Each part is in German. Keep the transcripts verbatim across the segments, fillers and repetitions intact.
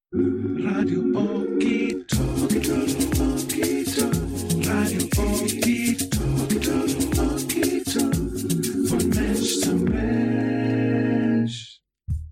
Radio Okie Talk, Radio Okie Talk, Radio Okie Talk, Radio Okie Talk, von Mensch zu Mensch.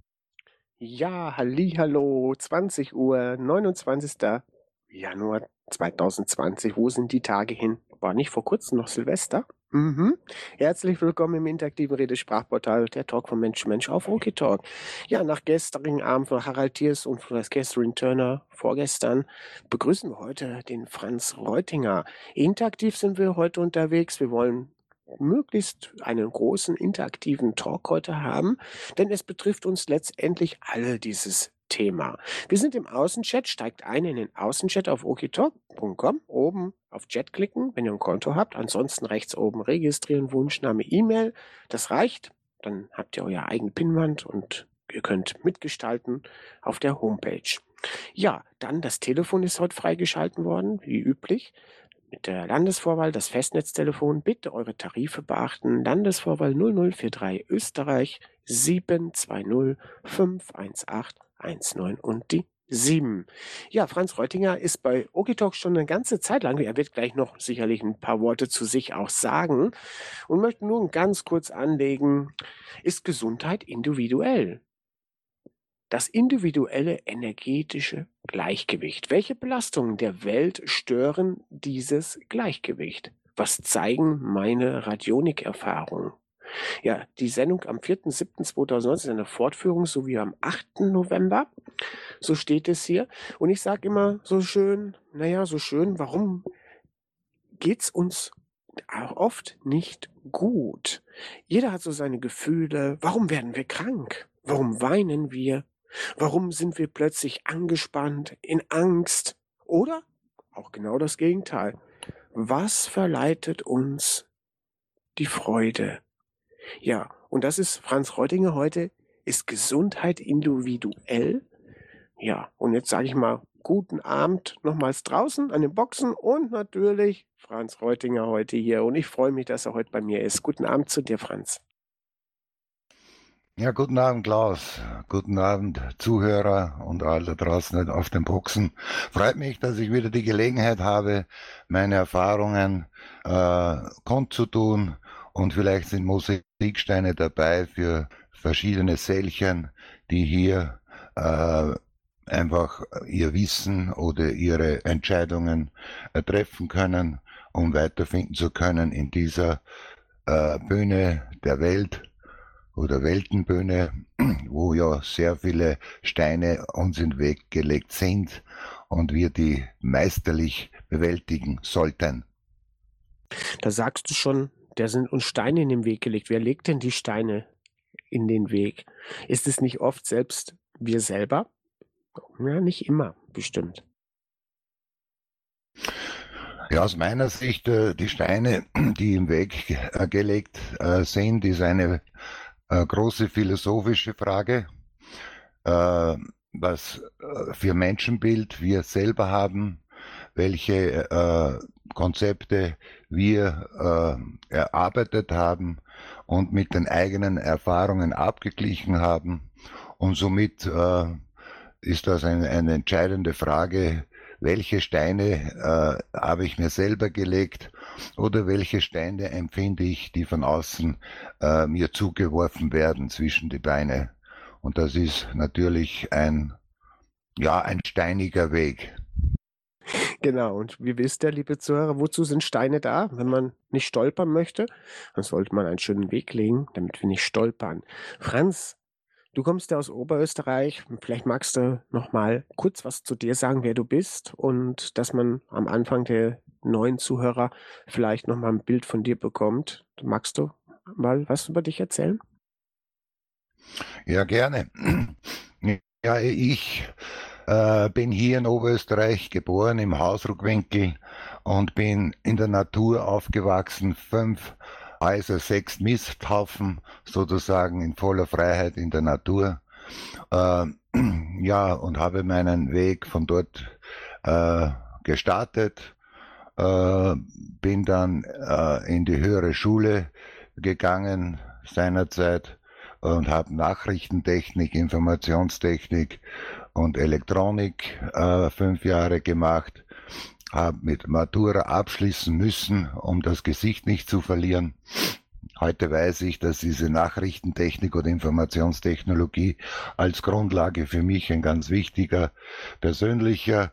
Ja, hallihallo, zwanzig Uhr, neunundzwanzigster Januar zweitausendzwanzig. Wo sind die Tage hin? War nicht vor kurzem noch Silvester? Mhm. Herzlich willkommen im interaktiven Redesprachportal der Talk von Mensch zu Mensch auf Okie Talk. Ja, nach gestrigen Abend von Harald Thiers und von Catherine Turner vorgestern begrüßen wir heute den Franz Reutinger. Interaktiv sind wir heute unterwegs. Wir wollen möglichst einen großen interaktiven Talk heute haben, denn es betrifft uns letztendlich alle, dieses Thema. Wir sind im Außenchat, steigt ein in den Außenchat auf okietalk punkt com, oben auf Chat klicken, wenn ihr ein Konto habt, ansonsten rechts oben registrieren, Wunschname, E-Mail, das reicht, dann habt ihr euer eigene Pinnwand und ihr könnt mitgestalten auf der Homepage. Ja, dann das Telefon ist heute freigeschalten worden, wie üblich. Mit der Landesvorwahl, das Festnetztelefon, bitte eure Tarife beachten. Landesvorwahl null null vier drei Österreich sieben zwei null fünf eins acht eins neun und die sieben. Ja, Franz Reutinger ist bei Okie Talk schon eine ganze Zeit lang. Er wird gleich noch sicherlich ein paar Worte zu sich auch sagen und möchte nur ganz kurz anlegen, ist Gesundheit individuell? Das individuelle energetische Gleichgewicht. Welche Belastungen der Welt stören dieses Gleichgewicht? Was zeigen meine Radionik-Erfahrungen? Ja, die Sendung am vierten siebten zweitausendneunzehn ist eine Fortführung, so wie am achten November. So steht es hier. Und ich sage immer so schön, naja, so schön, warum geht's uns oft nicht gut? Jeder hat so seine Gefühle. Warum werden wir krank? Warum weinen wir? Warum sind wir plötzlich angespannt, in Angst? Oder auch genau das Gegenteil. Was verleitet uns die Freude? Ja, und das ist Franz Reutinger heute. Ist Gesundheit individuell? Ja, und jetzt sage ich mal, guten Abend nochmals draußen an den Boxen und natürlich Franz Reutinger heute hier. Und ich freue mich, dass er heute bei mir ist. Guten Abend zu dir, Franz. Ja, guten Abend, Klaus. Guten Abend, Zuhörer und alle draußen auf den Boxen. Freut mich, dass ich wieder die Gelegenheit habe, meine Erfahrungen äh, kundzutun, und vielleicht sind Mosaiksteine dabei für verschiedene Sällchen, die hier äh, einfach ihr Wissen oder ihre Entscheidungen äh, treffen können, um weiterfinden zu können in dieser äh, Bühne der Welt oder Weltenbühne, wo ja sehr viele Steine uns in den Weg gelegt sind und wir die meisterlich bewältigen sollten. Da sagst du schon, da sind uns Steine in den Weg gelegt. Wer legt denn die Steine in den Weg? Ist es nicht oft selbst wir selber? Ja, nicht immer, bestimmt. Ja, aus meiner Sicht, äh, die Steine, die im Weg äh, gelegt äh, sind, ist eine äh, große philosophische Frage, äh, was äh, für Menschenbild wir selber haben, welche äh, Konzepte wir äh, erarbeitet haben und mit den eigenen Erfahrungen abgeglichen haben. Und somit äh, ist das eine, eine entscheidende Frage, welche Steine äh, habe ich mir selber gelegt oder welche Steine empfinde ich, die von außen äh, mir zugeworfen werden zwischen die Beine. Und das ist natürlich ein, ja, ein steiniger Weg. Genau, und wie wisst ihr, liebe Zuhörer, wozu sind Steine da? Wenn man nicht stolpern möchte, dann sollte man einen schönen Weg legen, damit wir nicht stolpern. Franz, du kommst ja aus Oberösterreich. Vielleicht magst du noch mal kurz was zu dir sagen, wer du bist, und dass man am Anfang der neuen Zuhörer vielleicht noch mal ein Bild von dir bekommt. Magst du mal was über dich erzählen? Ja, gerne. Ja, ich äh, bin hier in Oberösterreich geboren, im Hausruckwinkel, und bin in der Natur aufgewachsen. Fünf Häuser, sechs Misthaufen, sozusagen in voller Freiheit in der Natur. Äh, ja, und habe meinen Weg von dort äh, gestartet. Äh, bin dann äh, in die höhere Schule gegangen seinerzeit und habe Nachrichtentechnik, Informationstechnik und Elektronik äh, fünf Jahre gemacht, habe mit Matura abschließen müssen, um das Gesicht nicht zu verlieren. Heute weiß ich, dass diese Nachrichtentechnik oder Informationstechnologie als Grundlage für mich ein ganz wichtiger persönlicher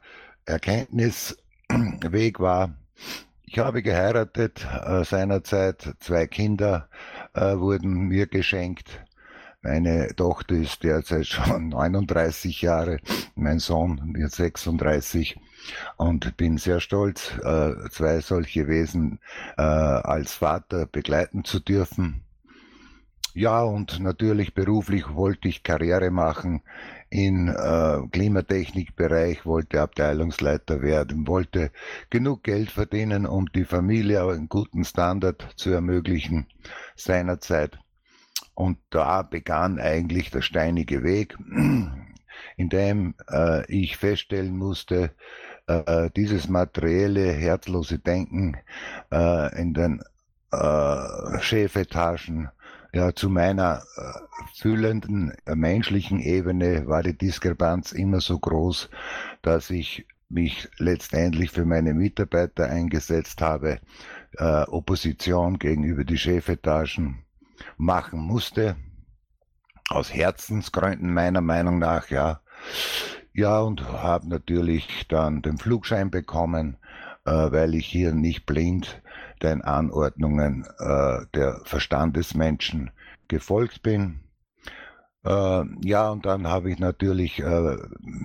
Erkenntnisweg war. Ich habe geheiratet, äh, seinerzeit zwei Kinder äh, wurden mir geschenkt. Meine Tochter ist derzeit schon neununddreißig Jahre, mein Sohn wird sechsunddreißig und bin sehr stolz, äh, zwei solche Wesen äh, als Vater begleiten zu dürfen. Ja, und natürlich beruflich wollte ich Karriere machen im äh, Klimatechnikbereich, wollte Abteilungsleiter werden, wollte genug Geld verdienen, um die Familie einen guten Standard zu ermöglichen seinerzeit. Und da begann eigentlich der steinige Weg, in dem äh, ich feststellen musste, äh, dieses materielle, herzlose Denken äh, in den äh, Chefetagen, ja, zu meiner äh, fühlenden äh, menschlichen Ebene war die Diskrepanz immer so groß, dass ich mich letztendlich für meine Mitarbeiter eingesetzt habe, äh, Opposition gegenüber die Chefetagen machen musste, aus Herzensgründen meiner Meinung nach, ja. Ja, und habe natürlich dann den Flugschein bekommen, äh, weil ich hier nicht blind den Anordnungen äh, der Verstandesmenschen gefolgt bin. Äh, ja, und dann habe ich natürlich äh,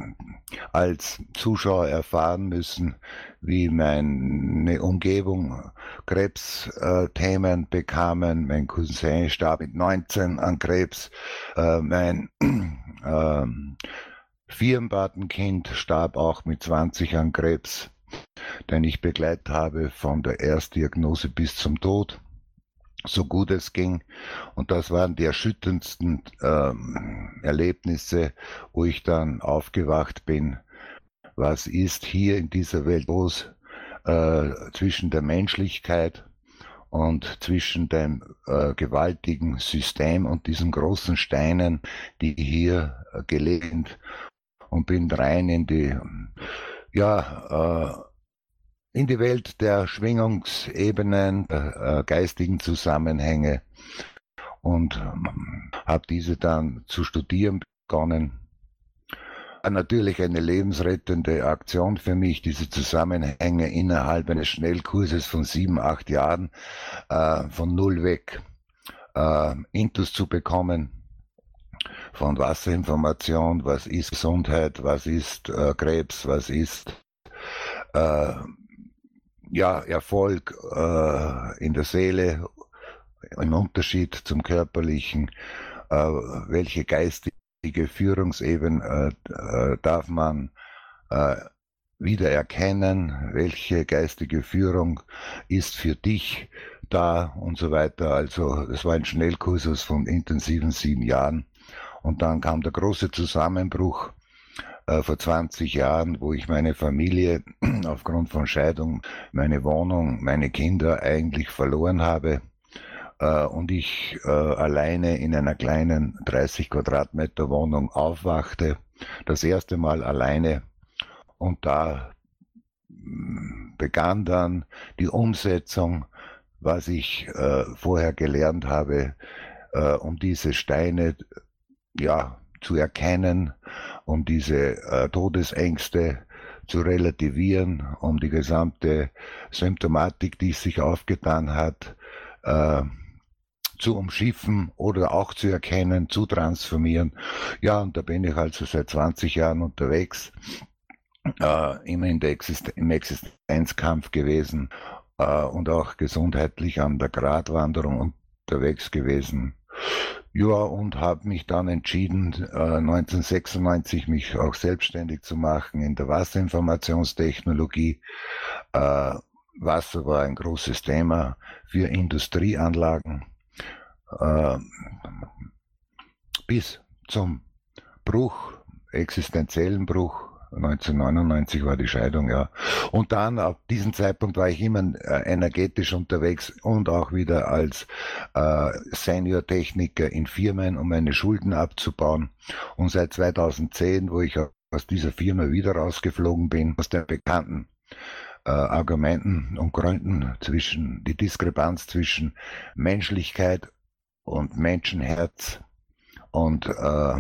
als Zuschauer erfahren müssen, wie meine Umgebung Krebsthemen äh, bekamen. Mein Cousin starb mit neunzehn an Krebs. Äh, mein äh, Firmenpatenkind starb auch mit zwanzig an Krebs, den ich begleitet habe von der Erstdiagnose bis zum Tod, so gut es ging. Und das waren die erschütterndsten ähm, Erlebnisse, wo ich dann aufgewacht bin. Was ist hier in dieser Welt los äh, zwischen der Menschlichkeit und zwischen dem äh, gewaltigen System und diesen großen Steinen, die hier äh, gelegt, und bin rein in die, ja, äh, in die Welt der Schwingungsebenen, der äh, geistigen Zusammenhänge und ähm, habe diese dann zu studieren begonnen. Natürlich eine lebensrettende Aktion für mich, diese Zusammenhänge innerhalb eines Schnellkurses von sieben, acht Jahren äh, von null weg äh, Intus zu bekommen. Von Wasserinformation, was ist Gesundheit, was ist äh, Krebs, was ist äh, ja, Erfolg äh, in der Seele, im Unterschied zum körperlichen, äh, welche geistige Führungsebene äh, äh, darf man äh, wieder erkennen, welche geistige Führung ist für dich da und so weiter. Also es war ein Schnellkursus von intensiven sieben Jahren. Und dann kam der große Zusammenbruch äh, vor zwanzig Jahren, wo ich meine Familie aufgrund von Scheidung, meine Wohnung, meine Kinder eigentlich verloren habe äh, und ich äh, alleine in einer kleinen dreißig Quadratmeter Wohnung aufwachte, das erste Mal alleine. Und da begann dann die Umsetzung, was ich äh, vorher gelernt habe, äh, um diese Steine ja, zu erkennen, um diese äh, Todesängste zu relativieren, um die gesamte Symptomatik, die sich aufgetan hat, äh, zu umschiffen oder auch zu erkennen, zu transformieren. Ja, und da bin ich also seit zwanzig Jahren unterwegs, äh, immer in der Existen- im Existenzkampf gewesen äh, und auch gesundheitlich an der Gratwanderung unterwegs gewesen. Ja, und habe mich dann entschieden, äh, neunzehnhundertsechsundneunzig mich auch selbstständig zu machen in der Wasserinformationstechnologie. Äh, Wasser war ein großes Thema für Industrieanlagen. Äh, bis zum Bruch, existenziellen Bruch. neunzehnhundertneunundneunzig war die Scheidung, ja. Und dann, ab diesem Zeitpunkt war ich immer äh, energetisch unterwegs und auch wieder als äh, Senior-Techniker in Firmen, um meine Schulden abzubauen. Und seit zweitausendzehn, wo ich aus dieser Firma wieder rausgeflogen bin, aus den bekannten äh, Argumenten und Gründen zwischen die Diskrepanz zwischen Menschlichkeit und Menschenherz und äh,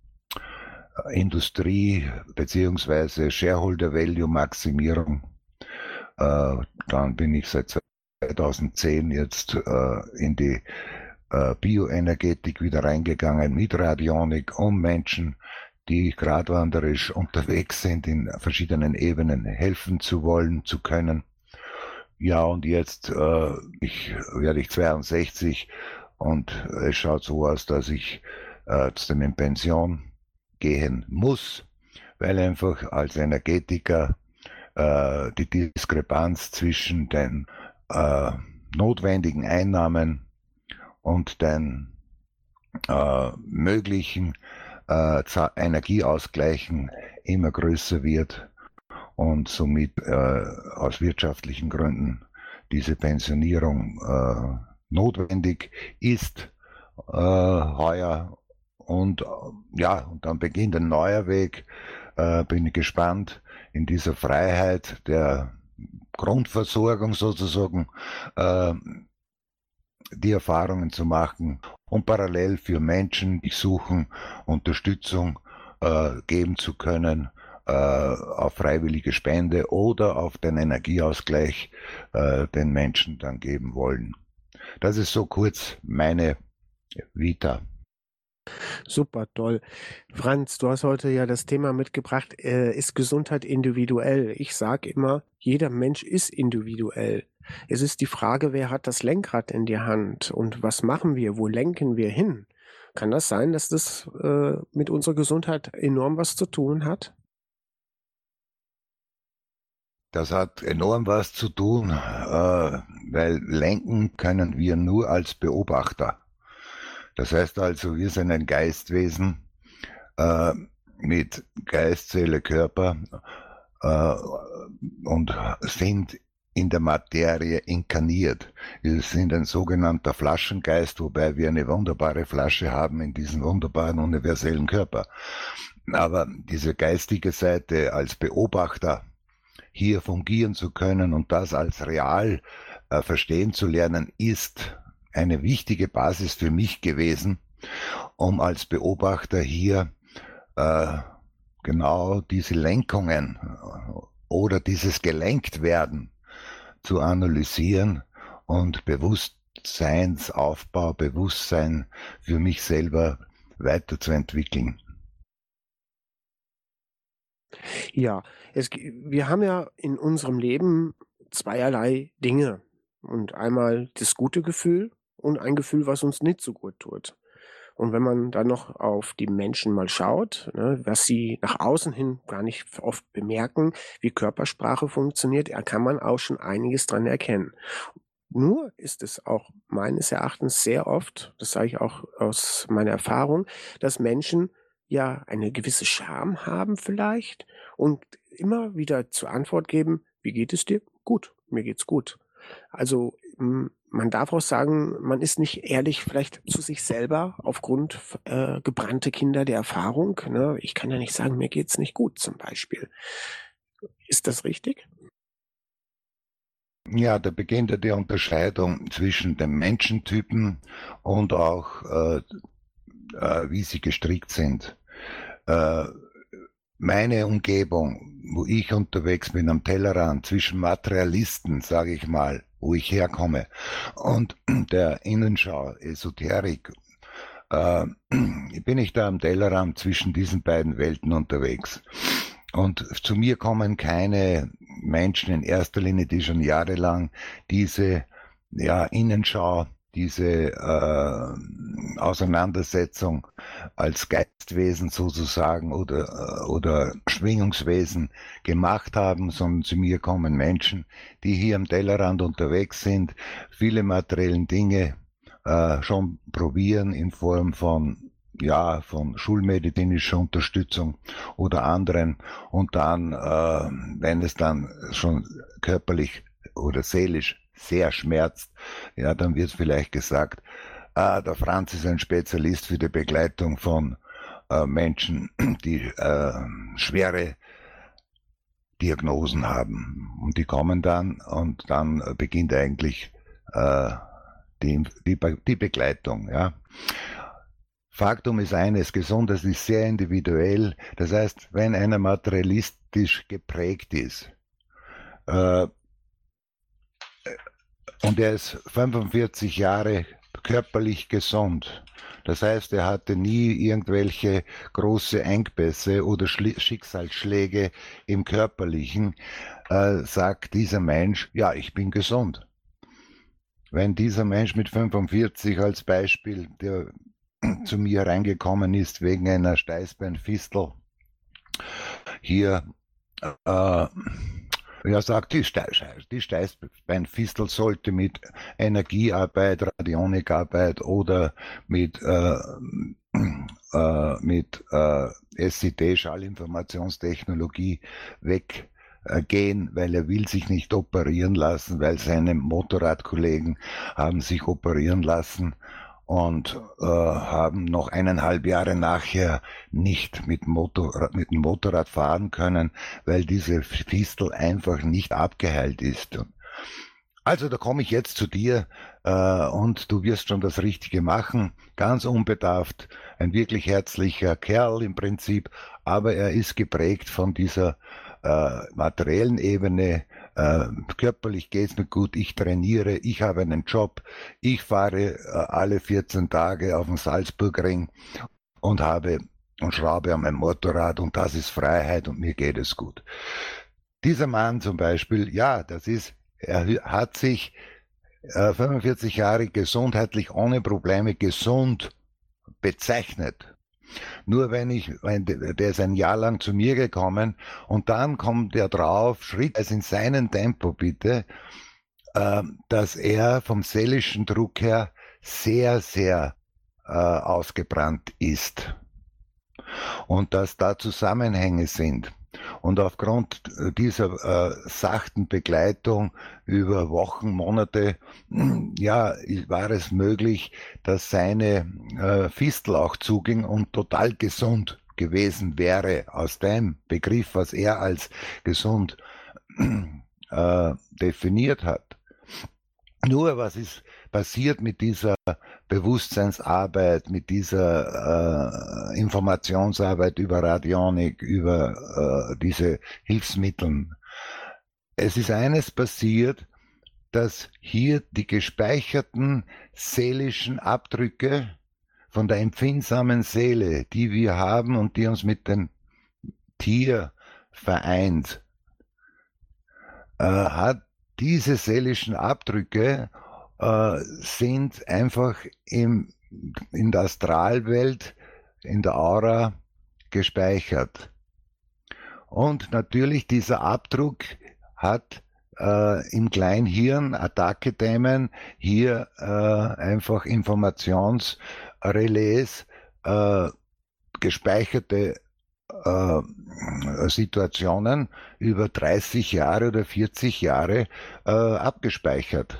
Industrie beziehungsweise Shareholder Value Maximierung. Äh, dann bin ich seit zweitausendzehn jetzt äh, in die äh, Bioenergetik wieder reingegangen mit Radionik, um Menschen, die gradwanderisch unterwegs sind, in verschiedenen Ebenen helfen zu wollen, zu können. Ja, und jetzt äh, ich, werde ich zweiundsechzig und es schaut so aus, dass ich äh, in Pension gehen muss, weil einfach als Energetiker äh, die Diskrepanz zwischen den äh, notwendigen Einnahmen und den äh, möglichen äh, Energieausgleichen immer größer wird und somit äh, aus wirtschaftlichen Gründen diese Pensionierung äh, notwendig ist äh, heuer. Und äh, ja, und dann beginnt ein neuer Weg. Äh, bin ich gespannt, in dieser Freiheit der Grundversorgung sozusagen äh, die Erfahrungen zu machen und parallel für Menschen, die suchen, Unterstützung äh, geben zu können äh, auf freiwillige Spende oder auf den Energieausgleich äh, den Menschen dann geben wollen. Das ist so kurz meine Vita. Super, toll. Franz, du hast heute ja das Thema mitgebracht, äh, ist Gesundheit individuell? Ich sage immer, jeder Mensch ist individuell. Es ist die Frage, wer hat das Lenkrad in der Hand und was machen wir, wo lenken wir hin? Kann das sein, dass das äh, mit unserer Gesundheit enorm was zu tun hat? Das hat enorm was zu tun, äh, weil lenken können wir nur als Beobachter. Das heißt also, wir sind ein Geistwesen äh, mit Geist, Seele, Körper äh, und sind in der Materie inkarniert. Wir sind ein sogenannter Flaschengeist, wobei wir eine wunderbare Flasche haben in diesem wunderbaren universellen Körper. Aber diese geistige Seite als Beobachter hier fungieren zu können und das als real äh, verstehen zu lernen, ist eine wichtige Basis für mich gewesen, um als Beobachter hier äh, genau diese Lenkungen oder dieses Gelenktwerden zu analysieren und Bewusstseinsaufbau, Bewusstsein für mich selber weiterzuentwickeln. Ja, es, wir haben ja in unserem Leben zweierlei Dinge. Und einmal das gute Gefühl und ein Gefühl, was uns nicht so gut tut. Und wenn man dann noch auf die Menschen mal schaut, ne, was sie nach außen hin gar nicht oft bemerken, wie Körpersprache funktioniert, da kann man auch schon einiges dran erkennen. Nur ist es auch meines Erachtens sehr oft, das sage ich auch aus meiner Erfahrung, dass Menschen ja eine gewisse Scham haben vielleicht und immer wieder zur Antwort geben, wie geht es dir? Gut, mir geht's gut. Also m, man darf auch sagen, man ist nicht ehrlich vielleicht zu sich selber aufgrund äh, gebrannte Kinder der Erfahrung. Ne? Ich kann ja nicht sagen, mir geht's nicht gut zum Beispiel. Ist das richtig? Ja, da beginnt ja die Unterscheidung zwischen den Menschentypen und auch äh, äh, wie sie gestrickt sind. Äh, meine Umgebung, wo ich unterwegs bin am Tellerrand, zwischen Materialisten, sage ich mal, wo ich herkomme, und der Innenschau, Esoterik, äh, bin ich da am Tellerrand zwischen diesen beiden Welten unterwegs. Und zu mir kommen keine Menschen in erster Linie, die schon jahrelang diese ja, Innenschau, diese äh, Auseinandersetzung als Geistwesen sozusagen oder, äh, oder Schwingungswesen gemacht haben, sondern zu mir kommen Menschen, die hier am Tellerrand unterwegs sind, viele materiellen Dinge äh, schon probieren in Form von ja, von schulmedizinischer Unterstützung oder anderen und dann, äh, wenn es dann schon körperlich oder seelisch sehr schmerzt, ja, dann wird vielleicht gesagt, ah, der Franz ist ein Spezialist für die Begleitung von äh, Menschen, die äh, schwere Diagnosen haben. Und die kommen dann und dann beginnt eigentlich äh, die, die, die Begleitung. Ja. Faktum ist eines, Gesundheit ist sehr individuell. Das heißt, wenn einer materialistisch geprägt ist äh, und er ist fünfundvierzig Jahre körperlich gesund, das heißt, er hatte nie irgendwelche große Engpässe oder Schli- Schicksalsschläge im Körperlichen, äh, sagt dieser Mensch, ja, ich bin gesund. Wenn dieser Mensch mit fünfundvierzig als Beispiel, der zu mir reingekommen ist wegen einer Steißbeinfistel, hier äh, ja, sagt, die, Ste die Steißbeinfistel sollte mit Energiearbeit, Radionikarbeit oder mit, äh, äh, mit äh, S I T, Schallinformationstechnologie, weggehen, weil er will sich nicht operieren lassen, weil seine Motorradkollegen haben sich operieren lassen und äh, haben noch eineinhalb Jahre nachher nicht mit, Motorrad, mit dem Motorrad fahren können, weil diese Fistel einfach nicht abgeheilt ist. Also da komme ich jetzt zu dir äh, und du wirst schon das Richtige machen, ganz unbedarft, ein wirklich herzlicher Kerl im Prinzip, aber er ist geprägt von dieser äh, materiellen Ebene. Äh, körperlich geht's mir gut, ich trainiere, ich habe einen Job, ich fahre äh, alle vierzehn Tage auf den Salzburgring und habe und schraube an meinem Motorrad und das ist Freiheit und mir geht es gut. Dieser Mann zum Beispiel, ja, das ist, er hat sich äh, fünfundvierzig Jahre gesundheitlich ohne Probleme gesund bezeichnet. Nur wenn ich, wenn der ist ein Jahr lang zu mir gekommen und dann kommt er drauf, schrittweise in seinem Tempo bitte, äh, dass er vom seelischen Druck her sehr, sehr äh, ausgebrannt ist und dass da Zusammenhänge sind. Und aufgrund dieser äh, sachten Begleitung über Wochen, Monate, ja, war es möglich, dass seine äh, Fistel auch zuging und total gesund gewesen wäre, aus dem Begriff, was er als gesund äh, definiert hat. Nur was ist passiert mit dieser Bewusstseinsarbeit, mit dieser äh, Informationsarbeit über Radionik, über äh, diese Hilfsmittel? Es ist eines passiert, dass hier die gespeicherten seelischen Abdrücke von der empfindsamen Seele, die wir haben und die uns mit dem Tier vereint, äh, hat diese seelischen Abdrücke äh, sind einfach im, in der Astralwelt, in der Aura gespeichert. Und natürlich dieser Abdruck hat äh, im Kleinhirn Attacke-Themen hier äh, einfach Informationsrelais, äh, gespeicherte äh, Situationen über dreißig Jahre oder vierzig Jahre äh, abgespeichert.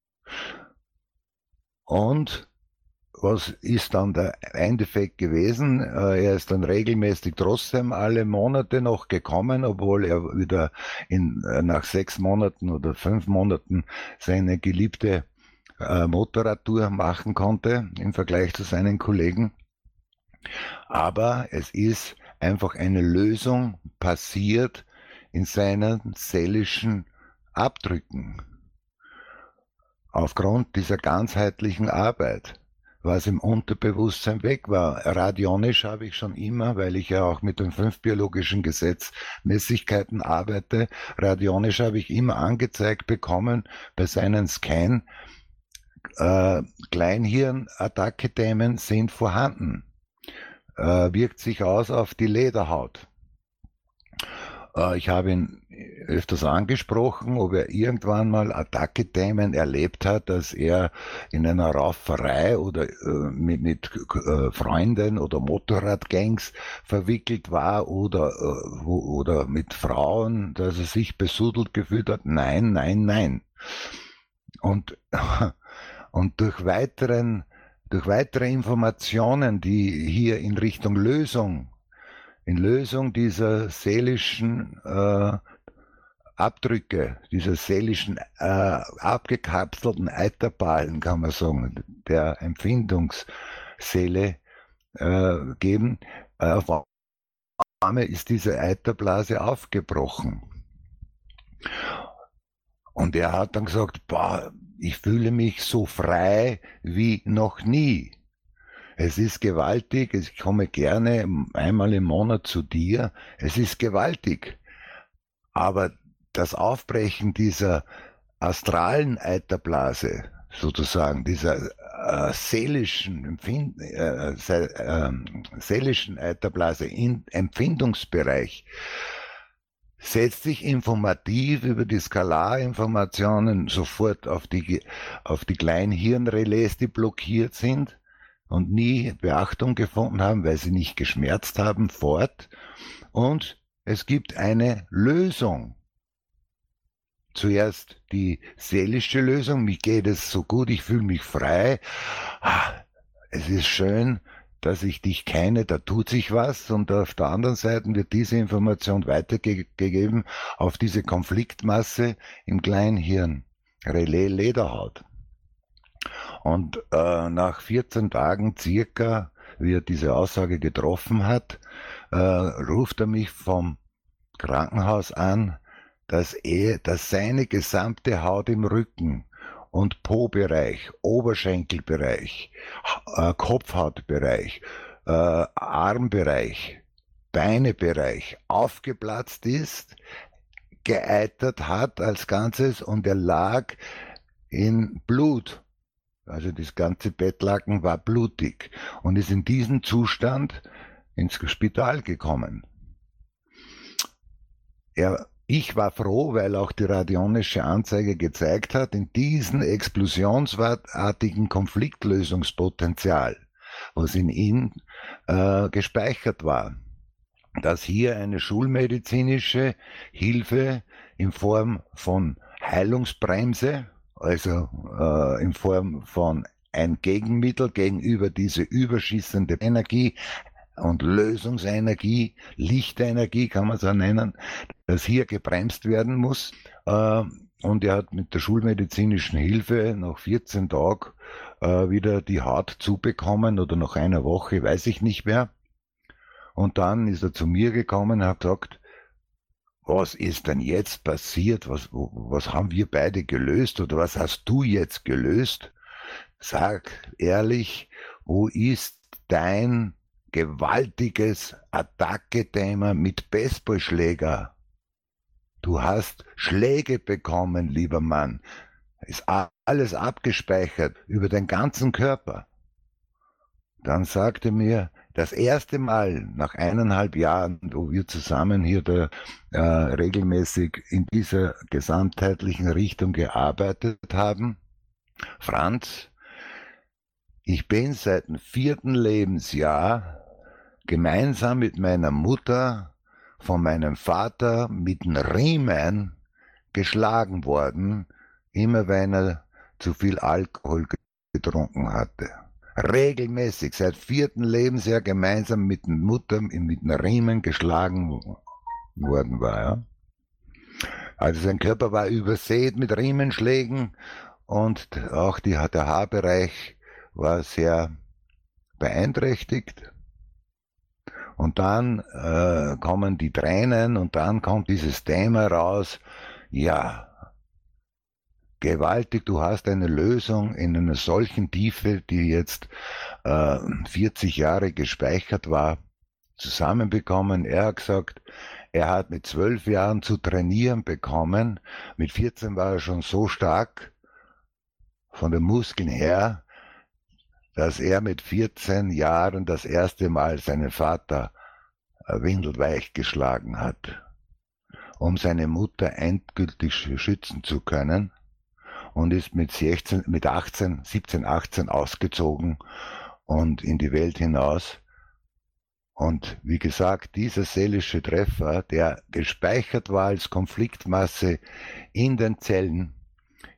Und was ist dann der Endeffekt gewesen? Äh, er ist dann regelmäßig trotzdem alle Monate noch gekommen, obwohl er wieder in, äh, nach sechs Monaten oder fünf Monaten seine geliebte äh, Motorradtour machen konnte im Vergleich zu seinen Kollegen. Aber es ist einfach eine Lösung passiert in seinen seelischen Abdrücken. Aufgrund dieser ganzheitlichen Arbeit, was im Unterbewusstsein weg war. Radionisch habe ich schon immer, weil ich ja auch mit dem fünf biologischen Gesetz Mäßigkeiten arbeite, radionisch habe ich immer angezeigt bekommen bei seinen Scan, äh, Kleinhirn-Attacke-Themen sind vorhanden. Äh, wirkt sich aus auf die Lederhaut. Äh, ich habe ihn öfters angesprochen, ob er irgendwann mal Attacke-Themen erlebt hat, dass er in einer Rauferei oder äh, mit, mit äh, Freunden oder Motorradgangs verwickelt war oder, äh, wo, oder mit Frauen, dass er sich besudelt gefühlt hat. Nein, nein, nein. Und, und durch weiteren durch weitere Informationen, die hier in Richtung Lösung, in Lösung dieser seelischen äh, Abdrücke, dieser seelischen äh, abgekapselten Eiterballen, kann man sagen, der Empfindungsseele äh, geben, äh, auf einmal ist diese Eiterblase aufgebrochen. Und er hat dann gesagt, boah, ich fühle mich so frei wie noch nie. Es ist gewaltig, ich komme gerne einmal im Monat zu dir, es ist gewaltig. Aber das Aufbrechen dieser astralen Eiterblase, sozusagen, dieser äh, seelischen, Empfind äh, äh, seelischen Eiterblase im Empfindungsbereich, setzt sich informativ über die Skalarinformationen sofort auf die, auf die kleinen Hirnrelais, die blockiert sind und nie Beachtung gefunden haben, weil sie nicht geschmerzt haben, fort. Und es gibt eine Lösung. Zuerst die seelische Lösung, mir geht es so gut, ich fühle mich frei. Ah, es ist schön, dass ich dich kenne, da tut sich was. Und auf der anderen Seite wird diese Information weitergegeben auf diese Konfliktmasse im Kleinhirn, Relais Lederhaut. Und äh, nach vierzehn Tagen circa, wie er diese Aussage getroffen hat, äh, ruft er mich vom Krankenhaus an, dass er, dass seine gesamte Haut im Rücken und Po-Bereich, Oberschenkelbereich, äh, Kopfhautbereich, äh, Armbereich, Beinebereich aufgeplatzt ist, geeitert hat als Ganzes und er lag in Blut. Also das ganze Bettlaken war blutig und ist in diesem Zustand ins Spital gekommen. Er Ich war froh, weil auch die radionische Anzeige gezeigt hat, in diesem explosionsartigen Konfliktlösungspotenzial, was in ihm äh, gespeichert war, dass hier eine schulmedizinische Hilfe in Form von Heilungsbremse, also äh, in Form von ein Gegenmittel gegenüber diese überschießende Energie, und Lösungsenergie, Lichtenergie kann man es auch nennen, dass hier gebremst werden muss. Und er hat mit der schulmedizinischen Hilfe nach vierzehn Tagen wieder die Haut zubekommen oder nach einer Woche, weiß ich nicht mehr. Und dann ist er zu mir gekommen und hat gesagt, was ist denn jetzt passiert? Was, was haben wir beide gelöst oder was hast du jetzt gelöst? Sag ehrlich, wo ist dein gewaltiges Attacke-Thema mit Baseballschläger? Du hast Schläge bekommen, lieber Mann. Ist alles abgespeichert über den ganzen Körper. Dann sagte mir, das erste Mal nach eineinhalb Jahren, wo wir zusammen hier da, äh, regelmäßig in dieser gesamtheitlichen Richtung gearbeitet haben, Franz, ich bin seit dem vierten Lebensjahr gemeinsam mit meiner Mutter von meinem Vater mit dem Riemen geschlagen worden, immer wenn er zu viel Alkohol getrunken hatte. Regelmäßig, seit vierten Lebensjahr gemeinsam mit der Mutter mit dem Riemen geschlagen worden war. Ja. Also sein Körper war übersät mit Riemenschlägen und auch die, der Haarbereich war sehr beeinträchtigt. Und dann äh, kommen die Tränen und dann kommt dieses Thema raus, ja, gewaltig, du hast eine Lösung in einer solchen Tiefe, die jetzt äh, vierzig Jahre gespeichert war, zusammenbekommen. Er hat gesagt, er hat mit zwölf Jahren zu trainieren bekommen, mit vierzehn war er schon so stark von den Muskeln her, dass er mit vierzehn Jahren das erste Mal seinen Vater windelweich geschlagen hat, um seine Mutter endgültig schützen zu können, und ist mit, sechzehn, mit achtzehn, siebzehn, achtzehn ausgezogen und in die Welt hinaus. Und wie gesagt, dieser seelische Treffer, der gespeichert war als Konfliktmasse in den Zellen,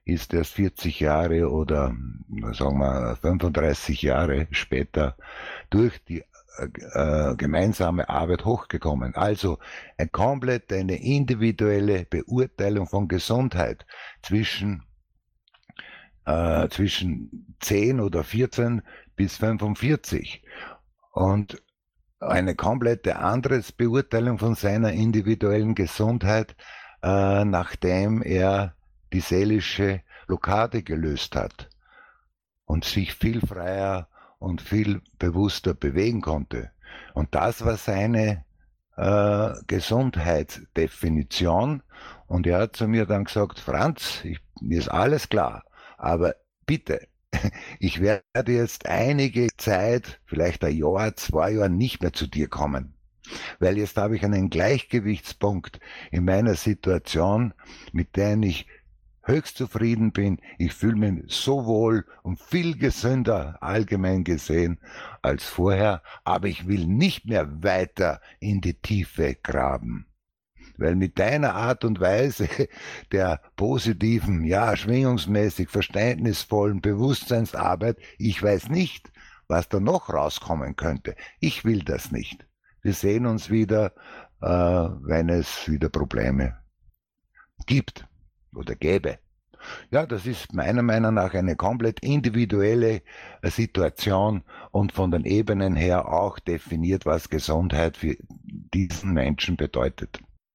ist erst vierzig Jahre oder sagen wir fünfunddreißig Jahre später durch die äh, gemeinsame Arbeit hochgekommen. Also ein komplett eine individuelle Beurteilung von Gesundheit zwischen äh, zwischen zehn oder vierzehn bis fünfundvierzig und eine komplette andere Beurteilung von seiner individuellen Gesundheit, äh, nachdem er die seelische Blockade gelöst hat und sich viel freier und viel bewusster bewegen konnte. Und das war seine äh, Gesundheitsdefinition. Und er hat zu mir dann gesagt, Franz, ich, mir ist alles klar, aber bitte, ich werde jetzt einige Zeit, vielleicht ein Jahr, zwei Jahre nicht mehr zu dir kommen, weil jetzt habe ich einen Gleichgewichtspunkt in meiner Situation, mit der ich höchst zufrieden bin. Ich fühle mich so wohl und viel gesünder allgemein gesehen als vorher, aber ich will nicht mehr weiter in die Tiefe graben. Weil mit deiner Art und Weise der positiven, ja, schwingungsmäßig verständnisvollen Bewusstseinsarbeit, ich weiß nicht, was da noch rauskommen könnte. Ich will das nicht. Wir sehen uns wieder, äh, wenn es wieder Probleme gibt oder gäbe. Ja, das ist meiner Meinung nach eine komplett individuelle äh, Situation und von den Ebenen her auch definiert, was Gesundheit für diesen Menschen bedeutet.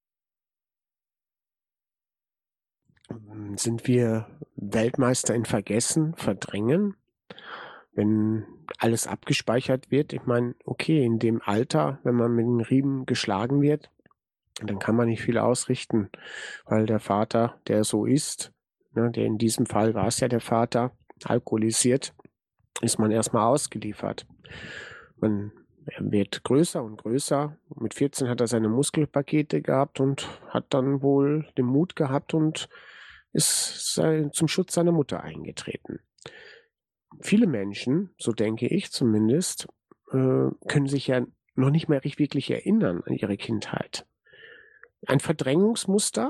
Sind wir Weltmeister in Vergessen, Verdrängen? Wenn alles abgespeichert wird, ich meine, okay, in dem Alter, wenn man mit den Riemen geschlagen wird, dann kann man nicht viel ausrichten, weil der Vater, der so ist, ne, der in diesem Fall war es ja der Vater, alkoholisiert, ist man erstmal ausgeliefert. Man er wird größer und größer. Mit vierzehn hat er seine Muskelpakete gehabt und hat dann wohl den Mut gehabt und ist sei- zum Schutz seiner Mutter eingetreten. Viele Menschen, so denke ich zumindest, äh, können sich ja noch nicht mehr richtig wirklich erinnern an ihre Kindheit. Ein Verdrängungsmuster,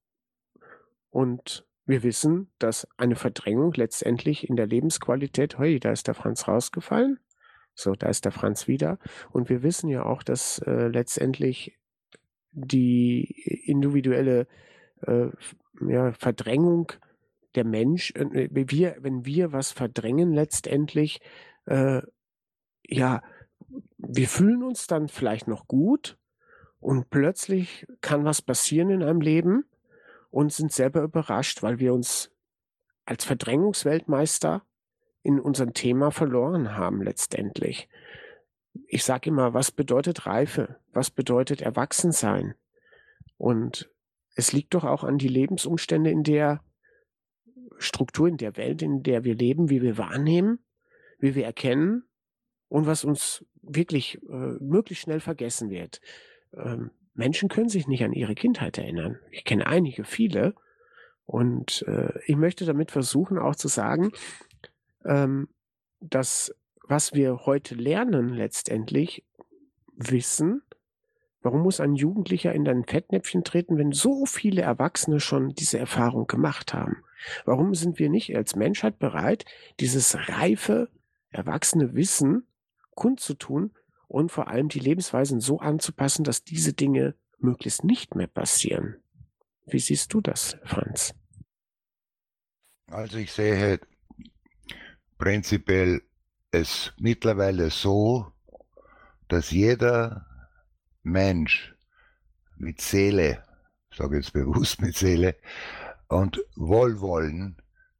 und wir wissen, dass eine Verdrängung letztendlich in der Lebensqualität, hey, da ist der Franz rausgefallen, so, da ist der Franz wieder. Und wir wissen ja auch, dass äh, letztendlich die individuelle äh, f- ja, Verdrängung der Mensch, äh, wenn wir, wenn wir was verdrängen letztendlich, äh, ja, wir fühlen uns dann vielleicht noch gut und plötzlich kann was passieren in einem Leben und sind selber überrascht, weil wir uns als Verdrängungsweltmeister in unserem Thema verloren haben letztendlich. Ich sage immer, was bedeutet Reife? Was bedeutet Erwachsensein? Und es liegt doch auch an die Lebensumstände in der Struktur, in der Welt, in der wir leben, wie wir wahrnehmen, wie wir erkennen und was uns wirklich äh, möglichst schnell vergessen wird. Ähm, Menschen können sich nicht an ihre Kindheit erinnern. Ich kenne einige, viele. Und äh, ich möchte damit versuchen auch zu sagen, ähm, dass was wir heute lernen letztendlich, wissen, warum muss ein Jugendlicher in ein Fettnäpfchen treten, wenn so viele Erwachsene schon diese Erfahrung gemacht haben? Warum sind wir nicht als Menschheit bereit, dieses reife, erwachsene Wissen kundzutun und vor allem die Lebensweisen so anzupassen, dass diese Dinge möglichst nicht mehr passieren? Wie siehst du das, Franz? Also ich sehe prinzipiell es mittlerweile so, dass jeder Mensch mit Seele, ich sage jetzt bewusst mit Seele, und Wohlwollen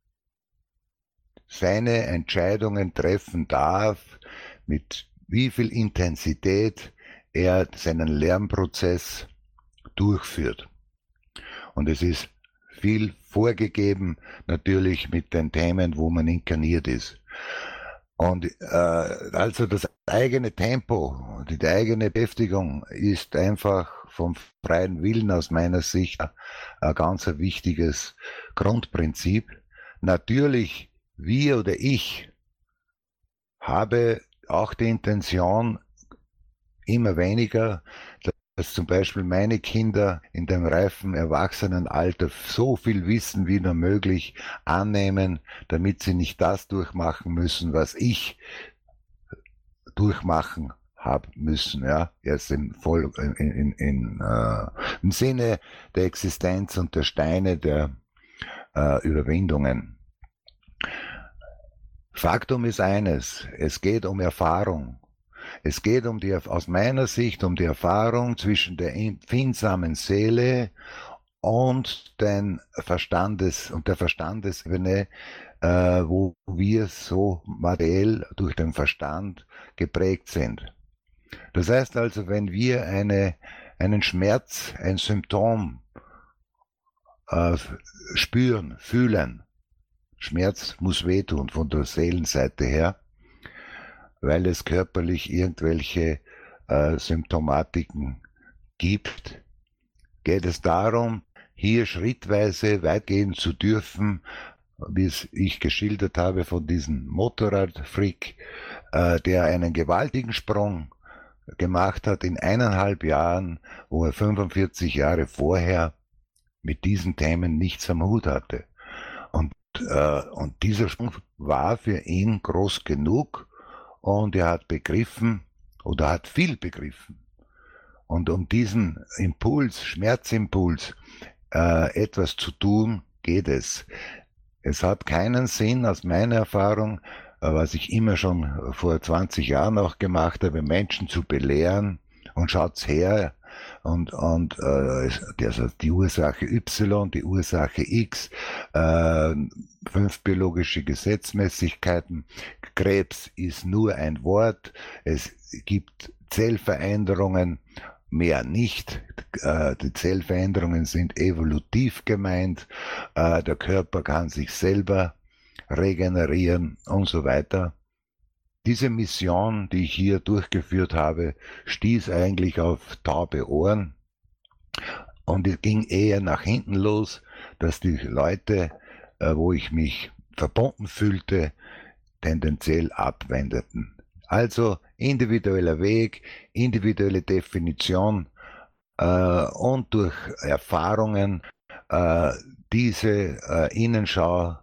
seine Entscheidungen treffen darf, mit wie viel Intensität er seinen Lernprozess durchführt. Und es ist viel vorgegeben, natürlich mit den Themen, wo man inkarniert ist. Und äh, also das eigene Tempo, die eigene Beschäftigung ist einfach vom freien Willen aus meiner Sicht ein ganz ein wichtiges Grundprinzip. Natürlich, wir oder ich habe auch die Intention, immer weniger dass zum Beispiel meine Kinder in dem reifen Erwachsenenalter so viel Wissen wie nur möglich annehmen, damit sie nicht das durchmachen müssen, was ich durchmachen habe müssen, ja, erst im, Voll, in, in, in, äh, im Sinne der Existenz und der Steine der äh, Überwindungen. Faktum ist eines, es geht um Erfahrung. Es geht um die, aus meiner Sicht um die Erfahrung zwischen der empfindsamen Seele und den Verstandes und der Verstandesebene, äh, wo wir so materiell durch den Verstand geprägt sind. Das heißt also, wenn wir eine, einen Schmerz, ein Symptom äh, spüren, fühlen, Schmerz muss wehtun von der Seelenseite her, weil es körperlich irgendwelche äh, Symptomatiken gibt, geht es darum, hier schrittweise weitgehen zu dürfen, wie es ich geschildert habe von diesem Motorradfreak, äh, der einen gewaltigen Sprung gemacht hat in eineinhalb Jahren, wo er fünfundvierzig Jahre vorher mit diesen Themen nichts am Hut hatte. Und, äh, und dieser Sprung war für ihn groß genug und er hat begriffen oder hat viel begriffen. Und um diesen Impuls, Schmerzimpuls, äh, etwas zu tun, geht es. Es hat keinen Sinn, aus meiner Erfahrung, äh, was ich immer schon vor zwanzig Jahren auch gemacht habe, Menschen zu belehren und schaut's her und, und äh, also die Ursache Y, die Ursache X, äh, fünf biologische Gesetzmäßigkeiten, Krebs ist nur ein Wort, es gibt Zellveränderungen, mehr nicht. Äh, die Zellveränderungen sind evolutiv gemeint, äh, der Körper kann sich selber regenerieren und so weiter. Diese Mission, die ich hier durchgeführt habe, stieß eigentlich auf taube Ohren und es ging eher nach hinten los, dass die Leute, äh, wo ich mich verbunden fühlte, tendenziell abwendeten. Also individueller Weg, individuelle Definition äh, und durch Erfahrungen äh, diese äh, Innenschau,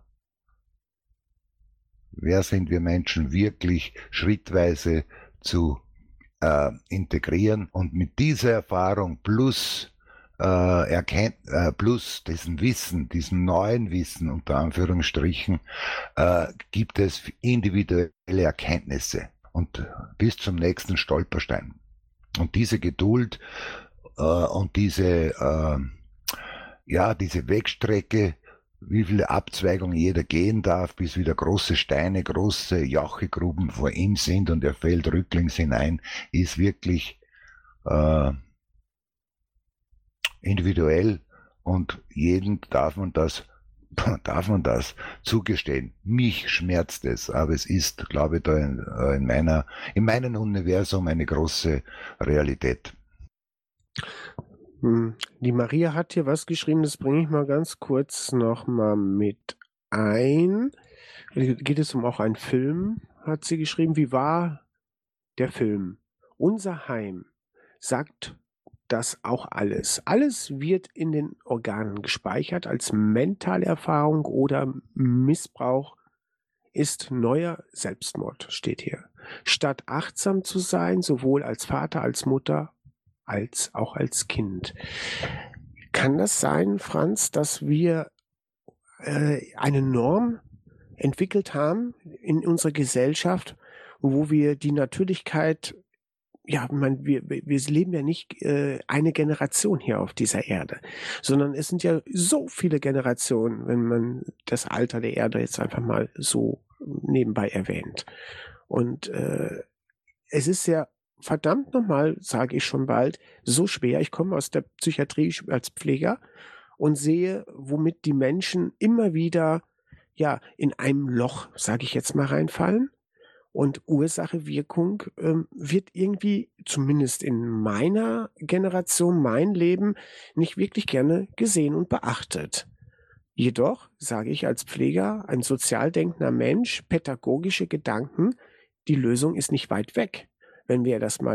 wer sind wir Menschen, wirklich schrittweise zu äh, integrieren und mit dieser Erfahrung plus äh, erkennt, äh, plus diesem Wissen, diesem neuen Wissen unter Anführungsstrichen, äh, gibt es individuelle Erkenntnisse und bis zum nächsten Stolperstein. Und diese Geduld äh, und diese, äh, ja, diese Wegstrecke, wie viele Abzweigungen jeder gehen darf, bis wieder große Steine, große Jauchegruben vor ihm sind und er fällt rücklings hinein, ist wirklich äh, individuell und jedem darf man das darf man das zugestehen. Mich schmerzt es, aber es ist, glaube ich, da in, in meiner, in meinem Universum eine große Realität. Die Maria hat hier was geschrieben, das bringe ich mal ganz kurz nochmal mit ein. Geht es um auch einen Film, hat sie geschrieben. Wie war der Film? Unser Heim sagt das auch alles. Alles wird in den Organen gespeichert als mentale Erfahrung oder Missbrauch ist neuer Selbstmord, steht hier. Statt achtsam zu sein, sowohl als Vater, als Mutter, als auch als Kind. Kann das sein, Franz, dass wir äh, eine Norm entwickelt haben in unserer Gesellschaft, wo wir die Natürlichkeit, ja, man, wir, wir leben ja nicht äh, eine Generation hier auf dieser Erde, sondern es sind ja so viele Generationen, wenn man das Alter der Erde jetzt einfach mal so nebenbei erwähnt. Und äh, es ist ja verdammt nochmal, sage ich schon bald, so schwer. Ich komme aus der Psychiatrie als Pfleger und sehe, womit die Menschen immer wieder ja in einem Loch, sage ich jetzt mal, reinfallen. Und Ursache, Wirkung ähm, wird irgendwie, zumindest in meiner Generation, mein Leben, nicht wirklich gerne gesehen und beachtet. Jedoch, sage ich als Pfleger, ein sozial denkender Mensch, pädagogische Gedanken, die Lösung ist nicht weit weg. Wenn wir das mal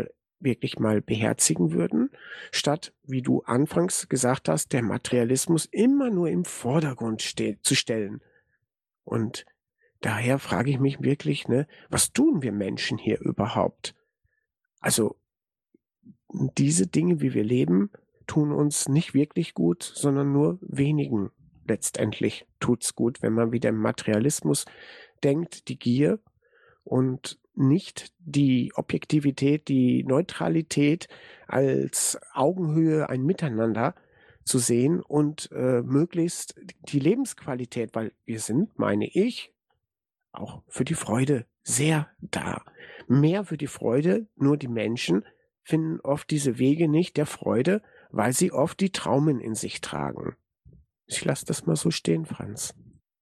wirklich mal beherzigen würden, statt, wie du anfangs gesagt hast, der Materialismus immer nur im Vordergrund ste zu stellen. Und daher frage ich mich wirklich, ne, was tun wir Menschen hier überhaupt? Also diese Dinge, wie wir leben, tun uns nicht wirklich gut, sondern nur wenigen letztendlich tut's gut, wenn man wieder im Materialismus denkt, die Gier und nicht die Objektivität, die Neutralität als Augenhöhe, ein Miteinander zu sehen und äh, möglichst die Lebensqualität, weil wir sind, meine ich, auch für die Freude sehr da. Mehr für die Freude, nur die Menschen finden oft diese Wege nicht der Freude, weil sie oft die Traumen in sich tragen. Ich lasse das mal so stehen, Franz.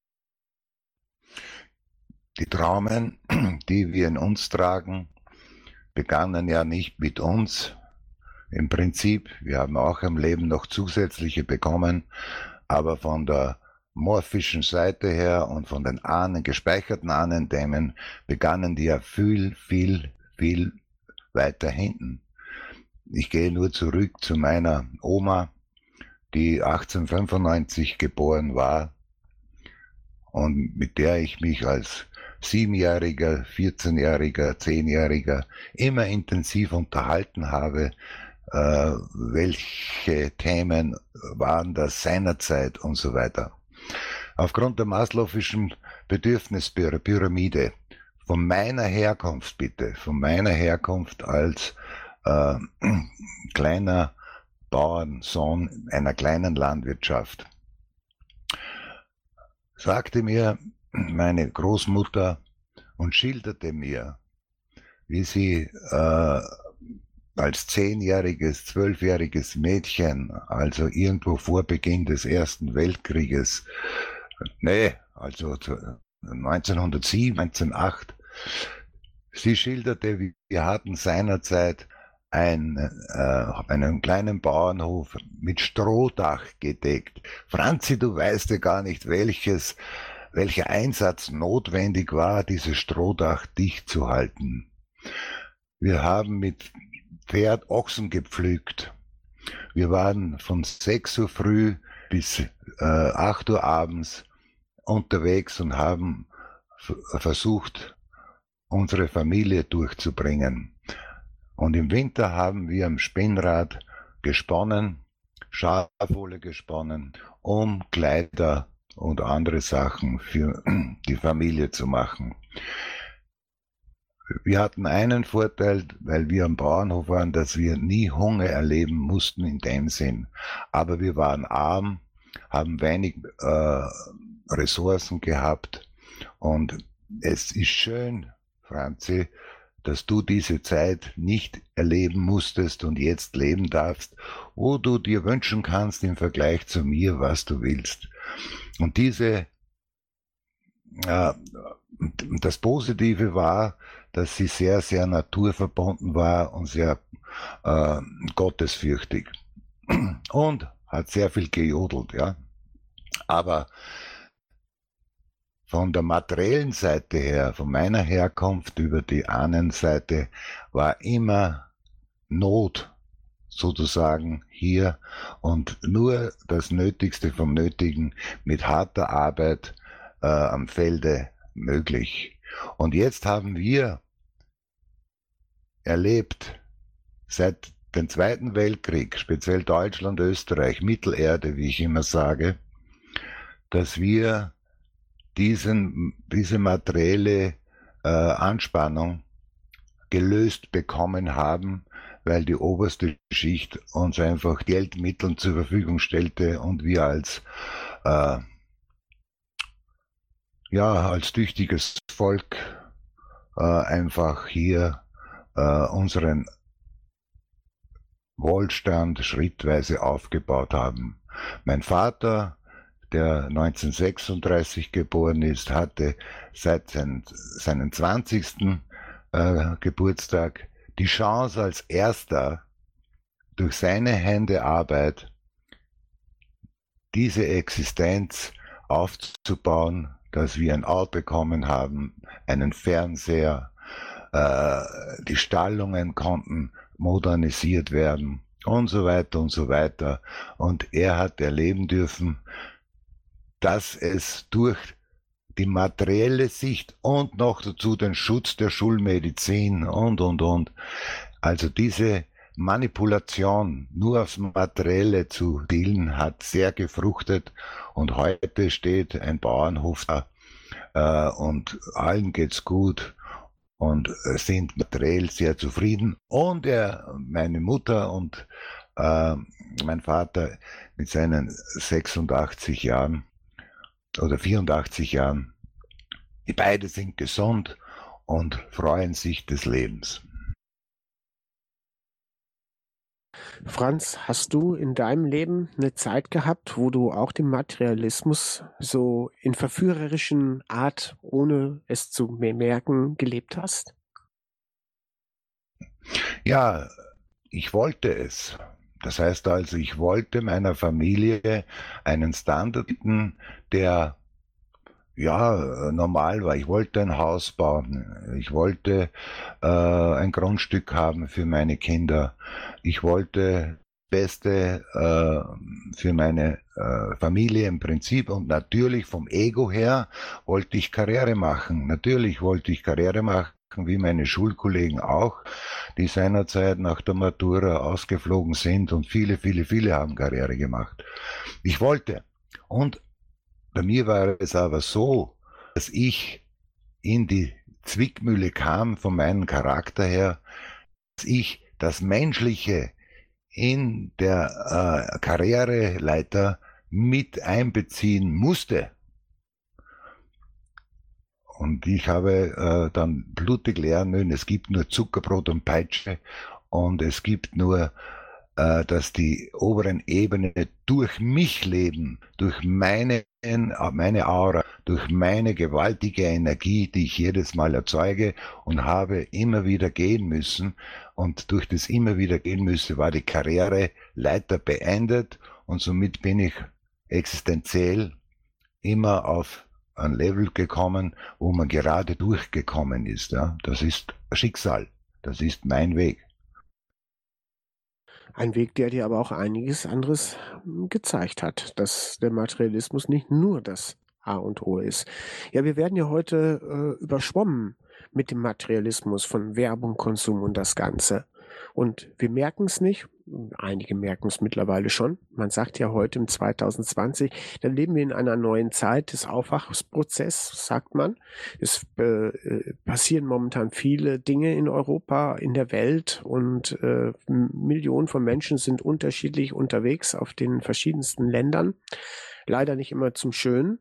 Die Traumen, die wir in uns tragen, begannen ja nicht mit uns. Im Prinzip, wir haben auch im Leben noch zusätzliche bekommen, aber von der morphischen Seite her und von den Ahnen, gespeicherten Ahnendämmen begannen die ja viel, viel, viel weiter hinten. Ich gehe nur zurück zu meiner Oma, die achtzehnhundertfünfundneunzig geboren war und mit der ich mich als Siebenjähriger, vierzehnjähriger, Zehnjähriger immer intensiv unterhalten habe, äh, welche Themen waren das seinerzeit und so weiter. Aufgrund der Maslow'schen Bedürfnispyramide, von meiner Herkunft bitte, von meiner Herkunft als äh, kleiner Bauernsohn einer kleinen Landwirtschaft, sagte mir meine Großmutter und schilderte mir, wie sie äh, als zehnjähriges, zwölfjähriges Mädchen, also irgendwo vor Beginn des Ersten Weltkrieges, nee, also neunzehnhundertsieben, neunzehnhundertacht, sie schilderte, wie wir hatten seinerzeit ein, äh, einen kleinen Bauernhof mit Strohdach gedeckt. Franzi, du weißt ja gar nicht, welches, welcher Einsatz notwendig war, dieses Strohdach dicht zu halten. Wir haben mit Pferd Ochsen gepflügt. Wir waren von sechs Uhr früh bis äh, acht Uhr abends unterwegs und haben versucht, unsere Familie durchzubringen. Und im Winter haben wir am Spinnrad gesponnen, Schafwolle gesponnen, um Kleider und andere Sachen für die Familie zu machen. Wir hatten einen Vorteil, weil wir am Bauernhof waren, dass wir nie Hunger erleben mussten in dem Sinn. Aber wir waren arm, haben wenig äh, Ressourcen gehabt und es ist schön, Franzi, dass du diese Zeit nicht erleben musstest und jetzt leben darfst, wo du dir wünschen kannst im Vergleich zu mir, was du willst. Und diese, äh, das Positive war, dass sie sehr, sehr naturverbunden war und sehr äh, gottesfürchtig und hat sehr viel gejodelt, ja. Aber von der materiellen Seite her, von meiner Herkunft über die Ahnenseite, war immer Not sozusagen hier und nur das Nötigste vom Nötigen mit harter Arbeit äh, am Felde möglich. Und jetzt haben wir erlebt, seit dem Zweiten Weltkrieg, speziell Deutschland, Österreich, Mittelerde, wie ich immer sage, dass wir diesen, diese materielle äh, Anspannung gelöst bekommen haben, weil die oberste Schicht uns einfach Geldmittel zur Verfügung stellte und wir als äh, ja, als tüchtiges Volk äh, einfach hier äh, unseren Wohlstand schrittweise aufgebaut haben. Mein Vater, der neunzehnhundertsechsunddreißig geboren ist, hatte seit seinen, seinen zwanzigsten Äh, Geburtstag die Chance als erster durch seine Hände Arbeit diese Existenz aufzubauen, dass wir ein Auto bekommen haben, einen Fernseher, äh, die Stallungen konnten modernisiert werden und so weiter und so weiter. Und er hat erleben dürfen, dass es durch die materielle Sicht und noch dazu den Schutz der Schulmedizin und, und, und, also diese Manipulation nur aufs Materielle zu dealen, hat sehr gefruchtet und heute steht ein Bauernhof da äh, und allen geht's gut und sind materiell sehr zufrieden. Und er, meine Mutter und äh, mein Vater mit seinen sechsundachtzig Jahren oder vierundachtzig Jahren, die beide sind gesund und freuen sich des Lebens. Franz, hast du in deinem Leben eine Zeit gehabt, wo du auch den Materialismus so in verführerischen Art, ohne es zu merken, gelebt hast? Ja, ich wollte es. Das heißt also, ich wollte meiner Familie einen Standard bieten, der ja normal war. Ich wollte ein Haus bauen. Ich wollte äh, ein Grundstück haben für meine Kinder. Ich wollte das Beste äh, für meine äh, Familie im Prinzip und natürlich vom Ego her wollte ich Karriere machen. Natürlich wollte ich Karriere machen, wie meine Schulkollegen auch, die seinerzeit nach der Matura ausgeflogen sind und viele, viele, viele haben Karriere gemacht. Ich wollte. Und bei mir war es aber so, dass ich in die Zwickmühle kam von meinem Charakter her, dass ich das Menschliche in der äh, Karriereleiter mit einbeziehen musste. Und ich habe äh, dann blutig lernen müssen, es gibt nur Zuckerbrot und Peitsche und es gibt nur, äh, dass die oberen Ebenen durch mich leben, durch meine, meine Aura, durch meine gewaltige Energie, die ich jedes Mal erzeuge und habe immer wieder gehen müssen. Und durch das immer wieder gehen müssen war die Karriereleiter beendet und somit bin ich existenziell immer auf ein Level gekommen, wo man gerade durchgekommen ist. Ja. Das ist Schicksal. Das ist mein Weg. Ein Weg, der dir aber auch einiges anderes gezeigt hat, dass der Materialismus nicht nur das A und O ist. Ja, wir werden ja heute äh, überschwommen mit dem Materialismus von Werbung, Konsum und das Ganze. Und wir merken es nicht, einige merken es mittlerweile schon. Man sagt ja heute im zwanzig zwanzig, da leben wir in einer neuen Zeit des Aufwachungsprozesses, sagt man. Es äh, passieren momentan viele Dinge in Europa, in der Welt und äh, Millionen von Menschen sind unterschiedlich unterwegs auf den verschiedensten Ländern. Leider nicht immer zum Schönen.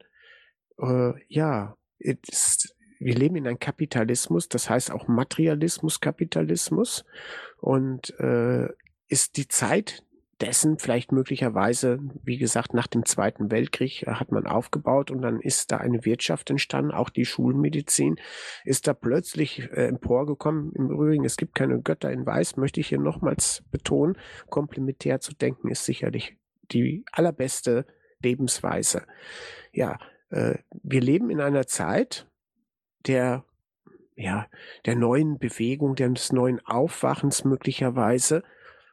Äh, ja, ist, wir leben in einem Kapitalismus, das heißt auch Materialismus, Kapitalismus. Und äh, ist die Zeit dessen vielleicht möglicherweise, wie gesagt, nach dem Zweiten Weltkrieg äh, hat man aufgebaut und dann ist da eine Wirtschaft entstanden, auch die Schulmedizin ist da plötzlich äh, emporgekommen. Im Übrigen, es gibt keine Götter in Weiß, möchte ich hier nochmals betonen. Komplementär zu denken ist sicherlich die allerbeste Lebensweise. Ja, äh, wir leben in einer Zeit der ja, der neuen Bewegung, des neuen Aufwachens möglicherweise.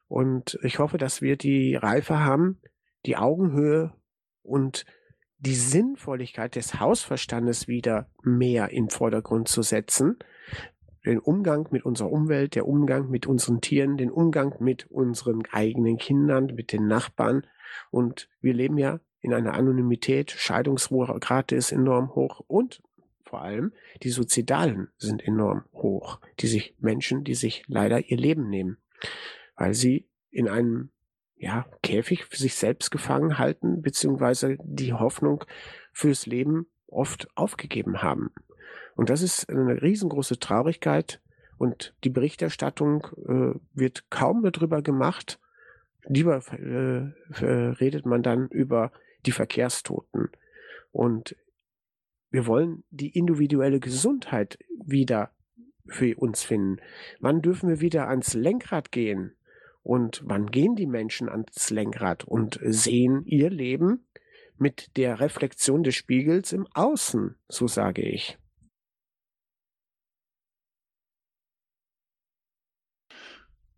Und ich hoffe, dass wir die Reife haben, die Augenhöhe und die Sinnvolligkeit des Hausverstandes wieder mehr in den Vordergrund zu setzen. Den Umgang mit unserer Umwelt, der Umgang mit unseren Tieren, den Umgang mit unseren eigenen Kindern, mit den Nachbarn. Und wir leben ja in einer Anonymität, Scheidungsrate ist enorm hoch und vor allem die Suizidalen sind enorm hoch, die sich Menschen, die sich leider ihr Leben nehmen, weil sie in einem ja, Käfig für sich selbst gefangen halten, beziehungsweise die Hoffnung fürs Leben oft aufgegeben haben. Und das ist eine riesengroße Traurigkeit und die Berichterstattung äh, wird kaum darüber gemacht. Lieber äh, redet man dann über die Verkehrstoten. Und wir wollen die individuelle Gesundheit wieder für uns finden. Wann dürfen wir wieder ans Lenkrad gehen? Und wann gehen die Menschen ans Lenkrad und sehen ihr Leben mit der Reflexion des Spiegels im Außen, so sage ich.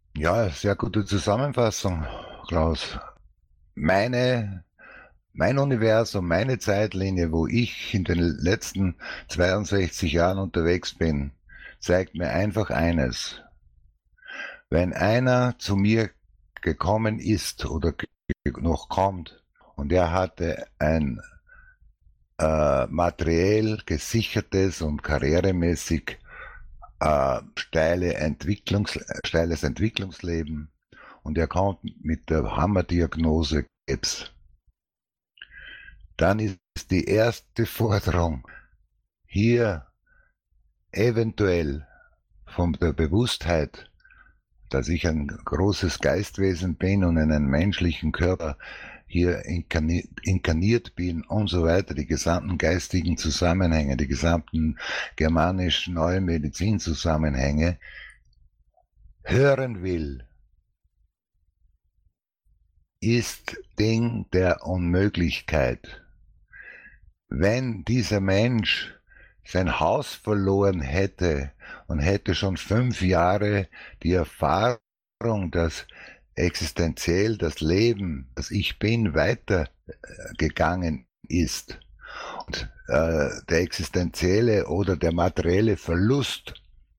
Ja, sehr gute Zusammenfassung, Klaus. Meine, mein Universum, meine Zeitlinie, wo ich in den letzten zweiundsechzig Jahren unterwegs bin, zeigt mir einfach eines. Wenn einer zu mir gekommen ist oder noch kommt und er hatte ein äh, materiell gesichertes und karrieremäßig äh, steile Entwicklungs, steiles Entwicklungsleben und er kommt mit der Hammerdiagnose Krebs, dann ist die erste Forderung hier eventuell von der Bewusstheit, dass ich ein großes Geistwesen bin und in einem menschlichen Körper hier inkarniert, inkarniert bin und so weiter, die gesamten geistigen Zusammenhänge, die gesamten germanischen neuen Medizinzusammenhänge hören will, ist Ding der Unmöglichkeit. Wenn dieser Mensch sein Haus verloren hätte und hätte schon fünf Jahre die Erfahrung, dass existenziell das Leben, das Ich Bin, weitergegangen ist und äh, der existenzielle oder der materielle Verlust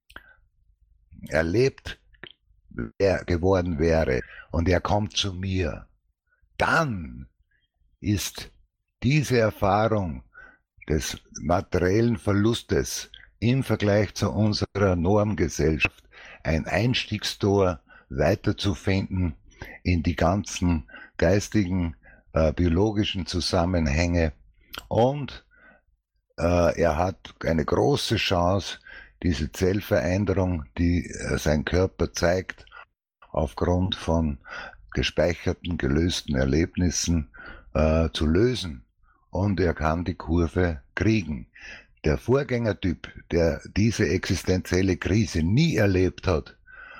erlebt wär, geworden wäre und er kommt zu mir, dann ist diese Erfahrung des materiellen Verlustes im Vergleich zu unserer Normgesellschaft ein Einstiegstor weiterzufinden in die ganzen geistigen, äh, biologischen Zusammenhänge. Und äh, er hat eine große Chance, diese Zellveränderung, die äh, sein Körper zeigt, aufgrund von gespeicherten, gelösten Erlebnissen äh, zu lösen. Und er kann die Kurve kriegen. Der Vorgängertyp, der diese existenzielle Krise nie erlebt hat,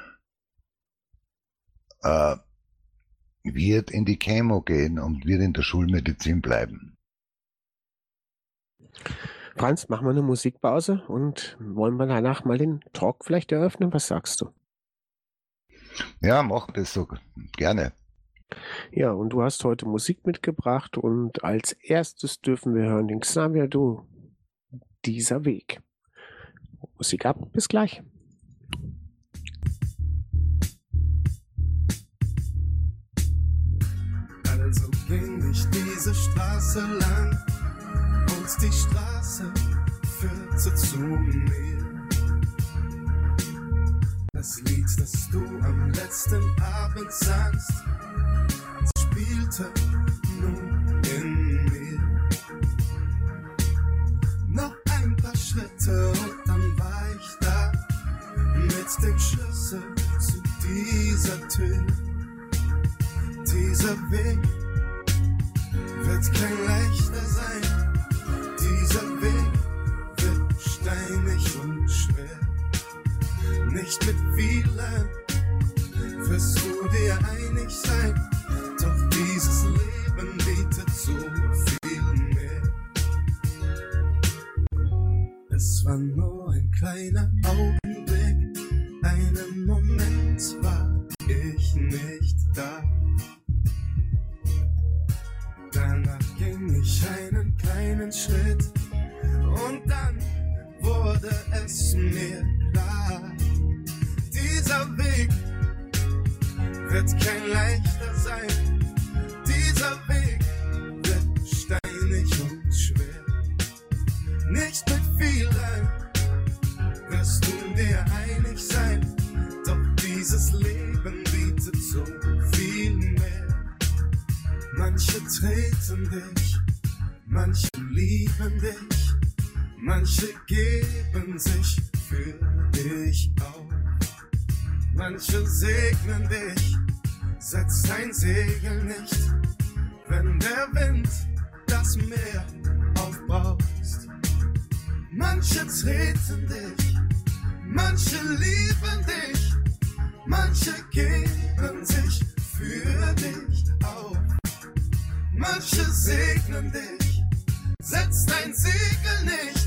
äh, wird in die Chemo gehen und wird in der Schulmedizin bleiben. Franz, machen wir eine Musikpause und wollen wir danach mal den Talk vielleicht eröffnen? Was sagst du? Ja, machen das so gerne. Ja, und du hast heute Musik mitgebracht und als erstes dürfen wir hören den Xavier Du, Dieser Weg. Musik ab, bis gleich. Also ging ich diese Straße lang und die Straße führte zu mir. Das Lied, das du am letzten Abend sangst, spielte nun in mir. Noch ein paar Schritte und dann war ich da mit dem Schlüssel zu dieser Tür. Dieser Weg wird kein leichter sein. Dieser Weg wird steinig und schwer. Nicht mit vielen wirst du dir einig sein. Doch dieses Leben bietet so viel mehr. Es war nur ein kleiner Augenblick, einen Moment war ich nicht da. Danach ging ich einen kleinen Schritt und dann wurde es mir klar. Dieser Weg wird kein leichter sein. Dieser Weg wird steinig und schwer. Nicht mit vielen wirst du dir einig sein. Doch dieses Leben bietet so viel mehr. Manche treten dich, manche lieben dich, manche geben sich für dich auf. Manche segnen dich, setz dein Segel nicht, wenn der Wind das Meer aufbraust. Manche treten dich, manche lieben dich, manche geben sich für dich auf. Manche segnen dich, setz dein Segel nicht,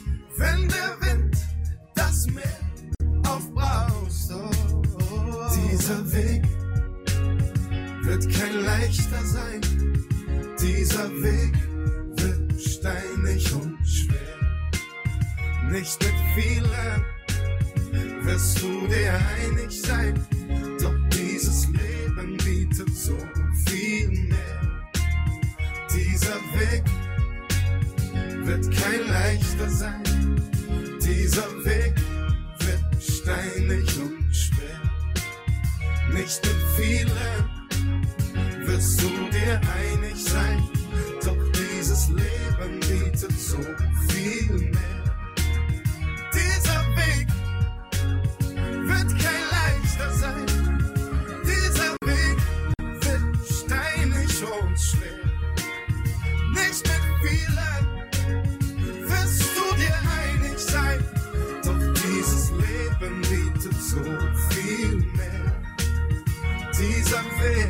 wenn der Wind das Meer aufbraust. Oh, oh, oh. Dieser Weg wird kein leichter sein. Dieser Weg wird steinig und schwer. Nicht mit vielen wirst du dir einig sein. Doch dieses Leben bietet so viel mehr. Dieser Weg wird kein leichter sein. Dieser Weg wird steinig und schwer. Nicht mit vielen wirst du dir einig sein. Doch dieses Leben bietet so viel mehr. Dieser Weg wird kein leichter sein. Dieser Weg wird steinig und schwer. Nicht mit vielen wirst du dir einig sein. Doch dieses Leben bietet so viel mehr. Dieser Weg,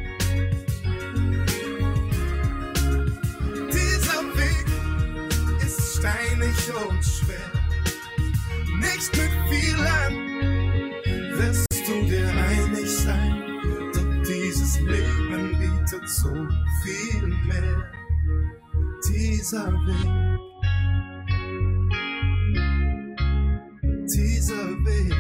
dieser Weg ist steinig und schwer. Nicht mit vielen wirst du dir einig sein. Doch dieses Leben bietet so viel mehr. Dieser Weg, dieser Weg.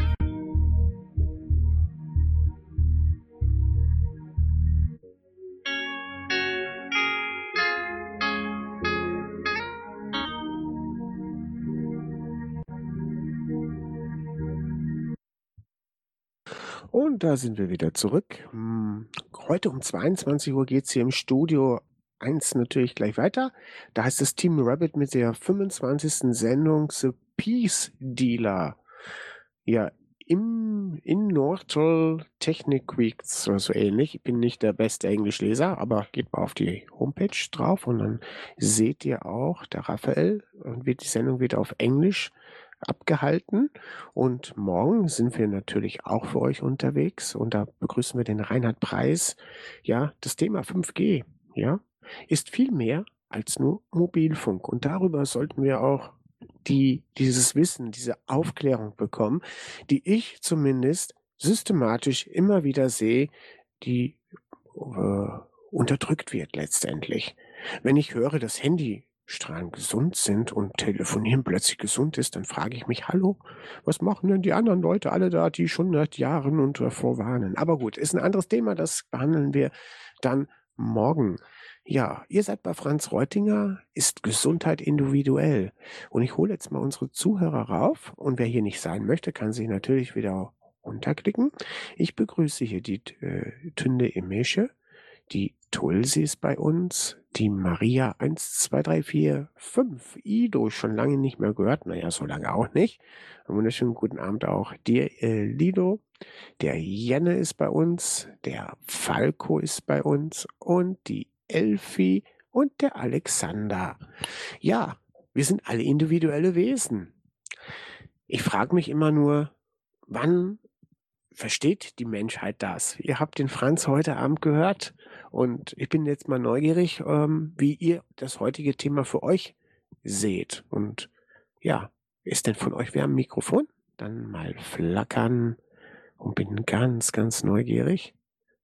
Und da sind wir wieder zurück. Hm, Heute um zweiundzwanzig Uhr geht es hier im Studio eins natürlich gleich weiter. Da heißt das Team Rabbit mit der fünfundzwanzigsten Sendung The Peace Dealer. Ja, im, in Northall Technik Weeks oder so ähnlich. Ich bin nicht der beste Englischleser, aber geht mal auf die Homepage drauf und dann seht ihr auch, der Raphael, und wird, die Sendung wird auf Englisch abgehalten. Und morgen sind wir natürlich auch für euch unterwegs und da begrüßen wir den Reinhard Preis. Ja, das Thema fünf G, ja, ist viel mehr als nur Mobilfunk. Und darüber sollten wir auch die, dieses Wissen, diese Aufklärung bekommen, die ich zumindest systematisch immer wieder sehe, die äh, unterdrückt wird letztendlich. Wenn ich höre, dass Handystrahlen gesund sind und Telefonieren plötzlich gesund ist, dann frage ich mich, hallo, was machen denn die anderen Leute alle da, die schon seit Jahren und davor warnen? Aber gut, ist ein anderes Thema, das behandeln wir dann morgen. Ja, ihr seid bei Franz Reutinger, ist Gesundheit individuell. Und ich hole jetzt mal unsere Zuhörer rauf. Und wer hier nicht sein möchte, kann sich natürlich wieder runterklicken. Ich begrüße hier die äh, Tünde Emesche, die Tulsi ist bei uns, die Maria eins, zwei, drei, vier, fünf, Ido, schon lange nicht mehr gehört, naja, so lange auch nicht. Einen wunderschönen guten Abend auch dir, äh, Lido. Der Jenne ist bei uns, der Falco ist bei uns und die Elfi und der Alexander. Ja, wir sind alle individuelle Wesen. Ich frage mich immer nur, wann versteht die Menschheit das? Ihr habt den Franz heute Abend gehört und ich bin jetzt mal neugierig, ähm, wie ihr das heutige Thema für euch seht. Und ja, ist denn von euch wer am Mikrofon? Dann mal flackern und bin ganz, ganz neugierig.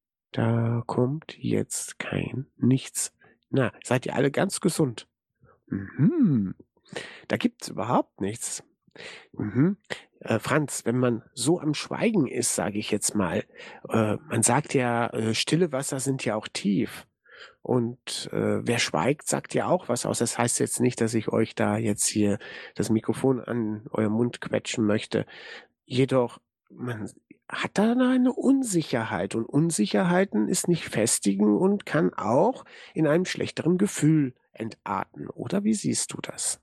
Da kommt jetzt kein nichts. Na, seid ihr alle ganz gesund? Mhm. Da gibt's überhaupt nichts. Mhm. Äh, Franz, wenn man so am Schweigen ist, sage ich jetzt mal, äh, man sagt ja, äh, stille Wasser sind ja auch tief. Und äh, wer schweigt, sagt ja auch was aus. Das heißt jetzt nicht, dass ich euch da jetzt hier das Mikrofon an euren Mund quetschen möchte. Jedoch, man hat da eine Unsicherheit. Und Unsicherheiten ist nicht festigen und kann auch in einem schlechteren Gefühl entarten. Oder wie siehst du das?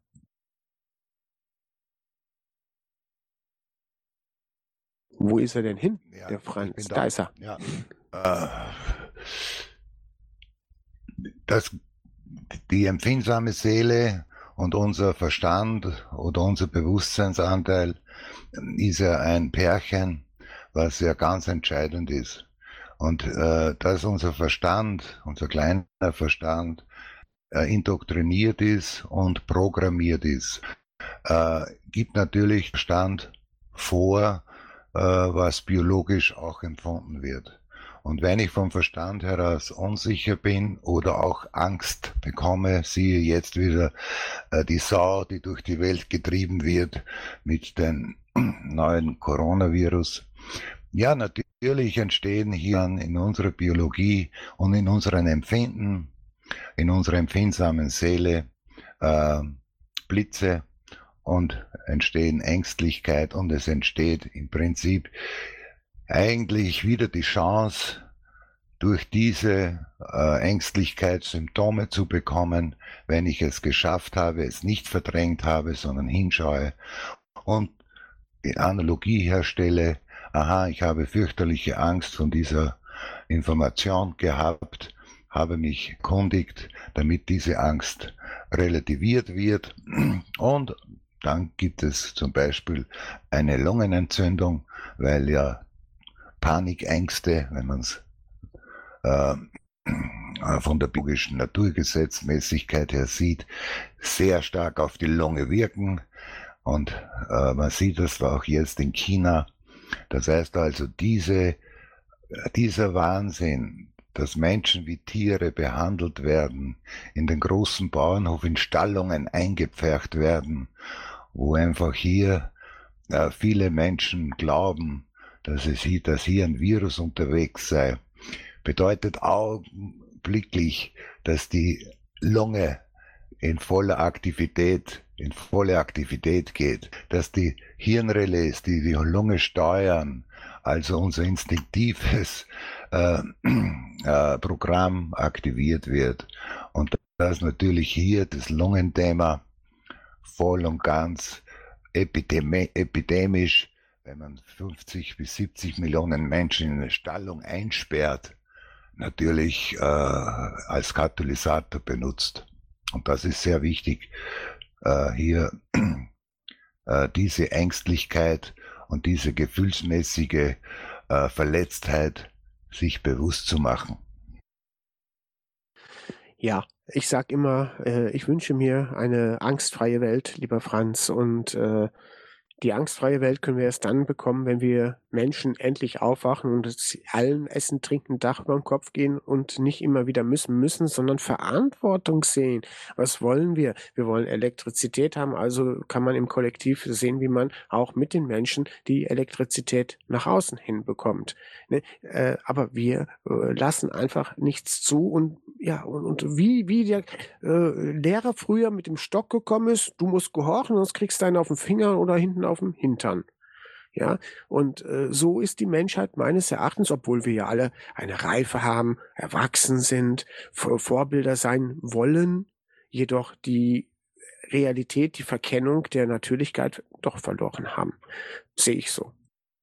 Wo ist er denn hin, Ja, der ich Franz? bin Da. da. ist er. Ja. Äh, das, die empfindsame Seele und unser Verstand oder unser Bewusstseinsanteil ist ja ein Pärchen, was ja ganz entscheidend ist. Und äh, dass unser Verstand, unser kleiner Verstand, äh, indoktriniert ist und programmiert ist, äh, gibt natürlich Verstand vor, äh, was biologisch auch empfunden wird. Und wenn ich vom Verstand heraus unsicher bin oder auch Angst bekomme, siehe jetzt wieder äh, die Sau, die durch die Welt getrieben wird mit dem neuen Coronavirus. Ja, natürlich entstehen hier in unserer Biologie und in unserem Empfinden, in unserer empfindsamen Seele äh, Blitze und entstehen Ängstlichkeit und es entsteht im Prinzip eigentlich wieder die Chance, durch diese äh, Ängstlichkeit Symptome zu bekommen, wenn ich es geschafft habe, es nicht verdrängt habe, sondern hinschaue und die Analogie herstelle, aha, ich habe fürchterliche Angst von dieser Information gehabt, habe mich erkundigt, damit diese Angst relativiert wird und dann gibt es zum Beispiel eine Lungenentzündung, weil ja Panikängste, wenn man es äh, von der biologischen Naturgesetzmäßigkeit her sieht, sehr stark auf die Lunge wirken. Und äh, man sieht das auch jetzt in China. Das heißt also, diese, dieser Wahnsinn, dass Menschen wie Tiere behandelt werden, in den großen Bauernhof in Stallungen eingepfercht werden, wo einfach hier äh, viele Menschen glauben, dass es hier, dass hier ein Virus unterwegs sei, bedeutet augenblicklich, dass die Lunge in voller Aktivität, in volle Aktivität geht, dass die Hirnrelais, die die Lunge steuern, also unser instinktives äh, äh, Programm aktiviert wird und dass natürlich hier das Lungenthema voll und ganz epidemi epidemisch, wenn man fünfzig bis siebzig Millionen Menschen in eine Stallung einsperrt, natürlich äh, als Katalysator benutzt. Und das ist sehr wichtig, äh, hier äh, diese Ängstlichkeit und diese gefühlsmäßige äh, Verletztheit sich bewusst zu machen. Ja, ich sag immer, äh, ich wünsche mir eine angstfreie Welt, lieber Franz, und äh, die angstfreie Welt können wir erst dann bekommen, wenn wir Menschen endlich aufwachen und es allen Essen, Trinken, Dach über den Kopf gehen und nicht immer wieder müssen, müssen, sondern Verantwortung sehen. Was wollen wir? Wir wollen Elektrizität haben, also kann man im Kollektiv sehen, wie man auch mit den Menschen die Elektrizität nach außen hin bekommt. Ne? Äh, aber wir äh, lassen einfach nichts zu und ja, und, und wie, wie der äh, Lehrer früher mit dem Stock gekommen ist, du musst gehorchen, sonst kriegst du einen auf den Finger oder hinten auf dem Hintern. Ja, und äh, so ist die Menschheit meines Erachtens, obwohl wir ja alle eine Reife haben, erwachsen sind, Vor Vorbilder sein wollen, jedoch die Realität, die Verkennung der Natürlichkeit doch verloren haben. Sehe ich so.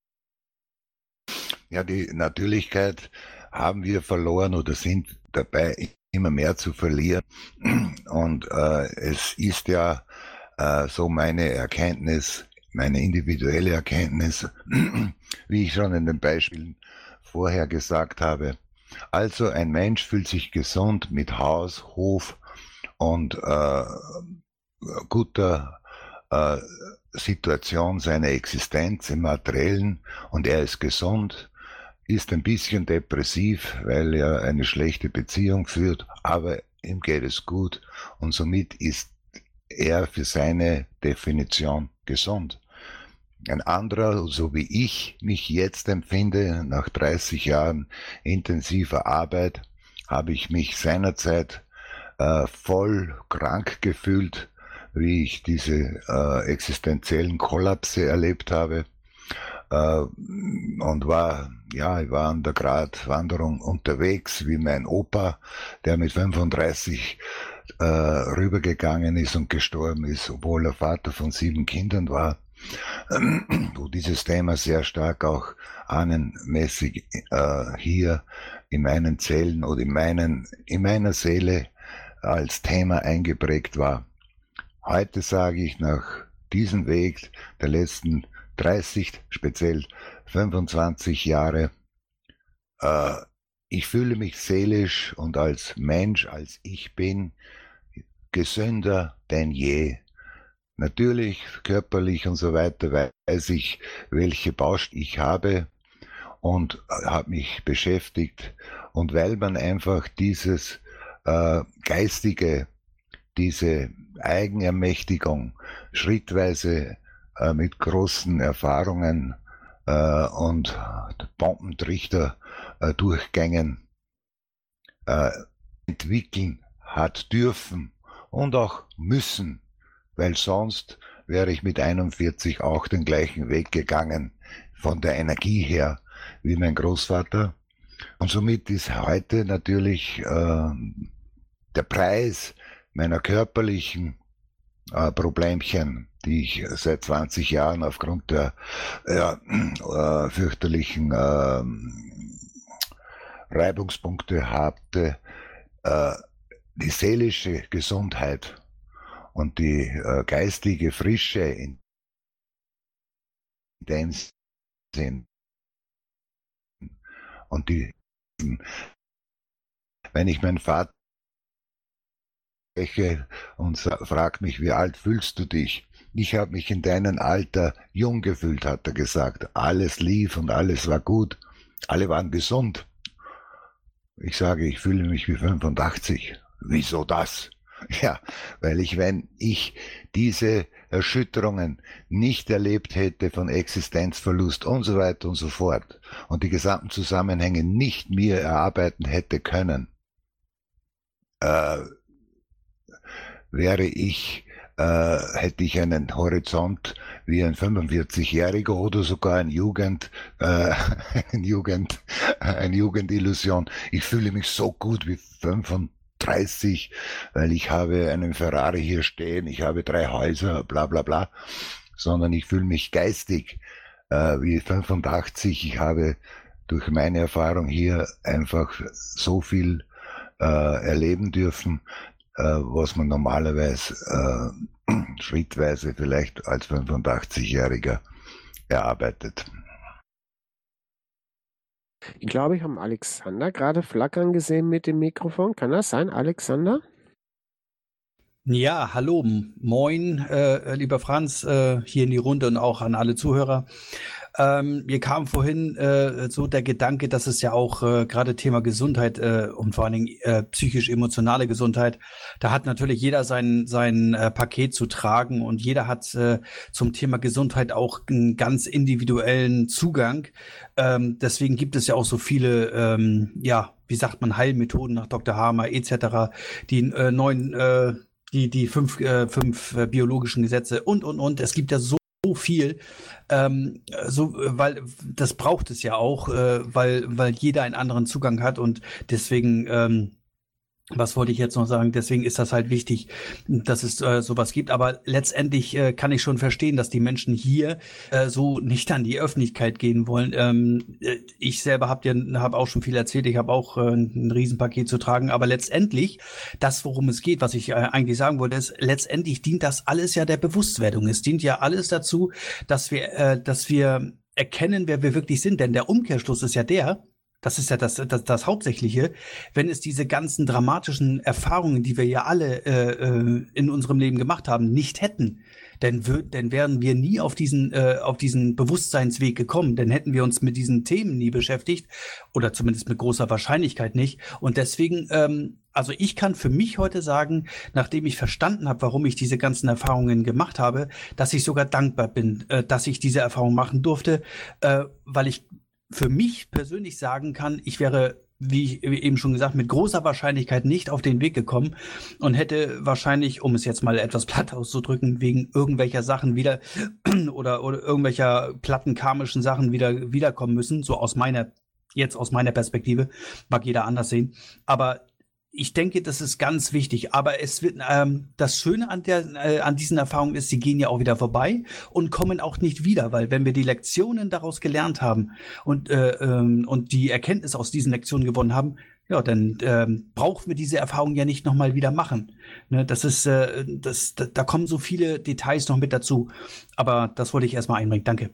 Ja, die Natürlichkeit haben wir verloren oder sind dabei immer mehr zu verlieren. Und äh, es ist ja äh, so meine Erkenntnis, meine individuelle Erkenntnis, wie ich schon in den Beispielen vorher gesagt habe. Also ein Mensch fühlt sich gesund mit Haus, Hof und äh, guter äh, Situation seiner Existenz im Materiellen und er ist gesund, ist ein bisschen depressiv, weil er eine schlechte Beziehung führt, aber ihm geht es gut und somit ist er für seine Definition gesund. Ein anderer, so wie ich mich jetzt empfinde, nach dreißig Jahren intensiver Arbeit, habe ich mich seinerzeit äh, voll krank gefühlt, wie ich diese äh, existenziellen Kollapse erlebt habe äh, und war, ja, ich war an der Gratwanderung unterwegs, wie mein Opa, der mit fünfunddreißig äh, rübergegangen ist und gestorben ist, obwohl er Vater von sieben Kindern war, wo dieses Thema sehr stark auch ahnenmäßig äh, hier in meinen Zellen oder in, meinen, in meiner Seele als Thema eingeprägt war. Heute sage ich nach diesem Weg der letzten dreißig, speziell fünfundzwanzig Jahre, äh, ich fühle mich seelisch und als Mensch, als ich bin, gesünder denn je. Natürlich, körperlich und so weiter weiß ich, welche Baustellen ich habe und habe mich beschäftigt. Und weil man einfach dieses äh, geistige, diese Eigenermächtigung schrittweise äh, mit großen Erfahrungen äh, und Bombentrichter-Durchgängen äh, entwickeln hat dürfen und auch müssen, weil sonst wäre ich mit einundvierzig auch den gleichen Weg gegangen, von der Energie her, wie mein Großvater. Und somit ist heute natürlich äh, der Preis meiner körperlichen äh, Problemchen, die ich seit zwanzig Jahren aufgrund der ja, äh, fürchterlichen äh, Reibungspunkte hatte, äh, die seelische Gesundheit und die äh, geistige Frische in den sind. Und die, wenn ich meinen Vater spreche und fragt mich, wie alt fühlst du dich? Ich habe mich in deinem Alter jung gefühlt, hat er gesagt. Alles lief und alles war gut. Alle waren gesund. Ich sage, ich fühle mich wie fünfundachtzig. Wieso das? Ja, weil ich, wenn ich diese Erschütterungen nicht erlebt hätte von Existenzverlust und so weiter und so fort und die gesamten Zusammenhänge nicht mir erarbeiten hätte können, äh, wäre ich, äh, hätte ich einen Horizont wie ein fünfundvierzigjähriger oder sogar ein Jugend, äh, ein Jugend, eine Jugendillusion. Ich fühle mich so gut wie fünfunddreißig, weil ich habe einen Ferrari hier stehen, ich habe drei Häuser, bla bla bla, sondern ich fühle mich geistig äh, wie fünfundachtzig. Ich habe durch meine Erfahrung hier einfach so viel äh, erleben dürfen, äh, was man normalerweise äh, schrittweise vielleicht als fünfundachtzigjähriger erarbeitet. Ich glaube, ich habe Alexander gerade flackern gesehen mit dem Mikrofon. Kann das sein, Alexander? Ja, hallo, moin, äh, lieber Franz, äh, hier in die Runde und auch an alle Zuhörer. Ähm, mir kam vorhin äh, so der Gedanke, dass es ja auch äh, gerade Thema Gesundheit äh, und vor allen Dingen äh, psychisch-emotionale Gesundheit, da hat natürlich jeder sein sein äh, Paket zu tragen und jeder hat äh, zum Thema Gesundheit auch einen ganz individuellen Zugang. Ähm, deswegen gibt es ja auch so viele, ähm, ja, wie sagt man, Heilmethoden nach Doktor Hamer et cetera, die äh, neuen äh, die die fünf äh, fünf äh, biologischen Gesetze und und und. Es gibt ja so so viel, ähm, so, weil das braucht es ja auch, äh, weil weil jeder einen anderen Zugang hat und deswegen, ähm, was wollte ich jetzt noch sagen? Deswegen ist das halt wichtig, dass es äh, sowas gibt. Aber letztendlich äh, kann ich schon verstehen, dass die Menschen hier äh, so nicht an die Öffentlichkeit gehen wollen. Ähm, ich selber habe ja hab auch schon viel erzählt. Ich habe auch äh, ein Riesenpaket zu tragen. Aber letztendlich, das, worum es geht, was ich äh, eigentlich sagen wollte, ist, letztendlich dient das alles ja der Bewusstwerdung. Es dient ja alles dazu, dass wir, äh, dass wir erkennen, wer wir wirklich sind. Denn der Umkehrschluss ist ja der, das ist ja das, das, das Hauptsächliche, wenn es diese ganzen dramatischen Erfahrungen, die wir ja alle äh, in unserem Leben gemacht haben, nicht hätten, dann, wür- dann wären wir nie auf diesen, äh, auf diesen Bewusstseinsweg gekommen. Dann hätten wir uns mit diesen Themen nie beschäftigt oder zumindest mit großer Wahrscheinlichkeit nicht. Und deswegen, ähm, also ich kann für mich heute sagen, nachdem ich verstanden habe, warum ich diese ganzen Erfahrungen gemacht habe, dass ich sogar dankbar bin, äh, dass ich diese Erfahrung machen durfte, äh, weil ich für mich persönlich sagen kann, ich wäre, wie ich eben schon gesagt, mit großer Wahrscheinlichkeit nicht auf den Weg gekommen und hätte wahrscheinlich, um es jetzt mal etwas platt auszudrücken, wegen irgendwelcher Sachen wieder oder, oder irgendwelcher platten karmischen Sachen wieder wiederkommen müssen, so aus meiner, jetzt aus meiner Perspektive, mag jeder anders sehen, aber ich denke, das ist ganz wichtig, aber es wird ähm, das Schöne an der äh, an diesen Erfahrungen ist, sie gehen ja auch wieder vorbei und kommen auch nicht wieder, weil wenn wir die Lektionen daraus gelernt haben und äh, ähm, und die Erkenntnis aus diesen Lektionen gewonnen haben, ja, dann ähm, brauchen wir diese Erfahrung ja nicht nochmal wieder machen. Ne, das ist äh, das da, da kommen so viele Details noch mit dazu, aber das wollte ich erstmal einbringen. Danke.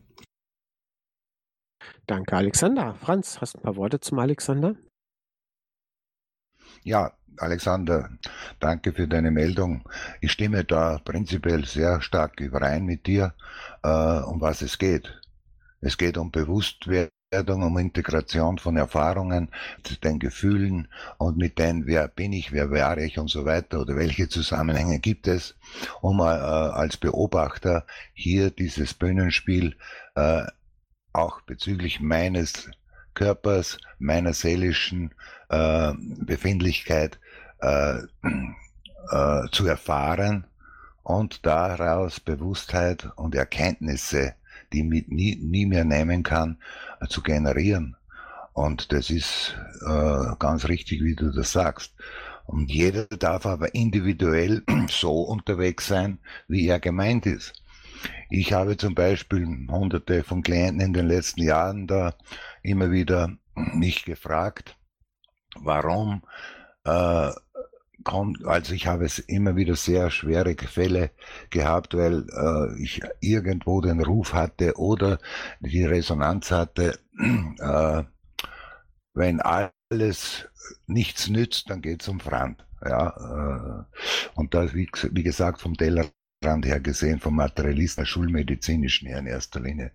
Danke, Alexander. Franz, hast du ein paar Worte zum Alexander? Ja, Alexander, danke für deine Meldung. Ich stimme da prinzipiell sehr stark überein mit dir, äh, um was es geht. Es geht um Bewusstwerdung, um Integration von Erfahrungen, den Gefühlen und mit denen, wer bin ich, wer wäre ich und so weiter oder welche Zusammenhänge gibt es, um äh, als Beobachter hier dieses Bühnenspiel äh, auch bezüglich meines Körpers, meiner seelischen äh, Befindlichkeit äh, äh, zu erfahren und daraus Bewusstheit und Erkenntnisse, die ich nie, nie mehr nehmen kann, äh, zu generieren. Und das ist äh, ganz richtig, wie du das sagst. Und jeder darf aber individuell so unterwegs sein, wie er gemeint ist. Ich habe zum Beispiel hunderte von Klienten in den letzten Jahren da immer wieder mich gefragt, warum äh, kommt, also ich habe es immer wieder sehr schwere Fälle gehabt, weil äh, ich irgendwo den Ruf hatte oder die Resonanz hatte, äh, wenn alles nichts nützt, dann geht's um Franz. Ja, äh, und da, wie, wie gesagt, vom Tellerrand her gesehen, vom Materialisten, schulmedizinischen her in erster Linie.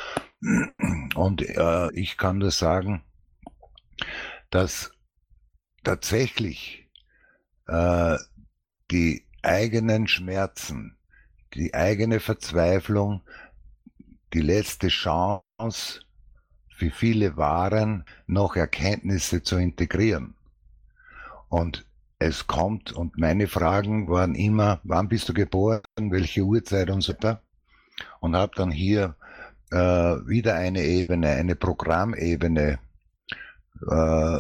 Und äh, ich kann nur sagen, dass tatsächlich äh, die eigenen Schmerzen, die eigene Verzweiflung, die letzte Chance für viele waren, noch Erkenntnisse zu integrieren. Und es kommt, und meine Fragen waren immer, wann bist du geboren, welche Uhrzeit und so weiter. Und habe dann hier äh, wieder eine Ebene, eine Programmebene. Äh,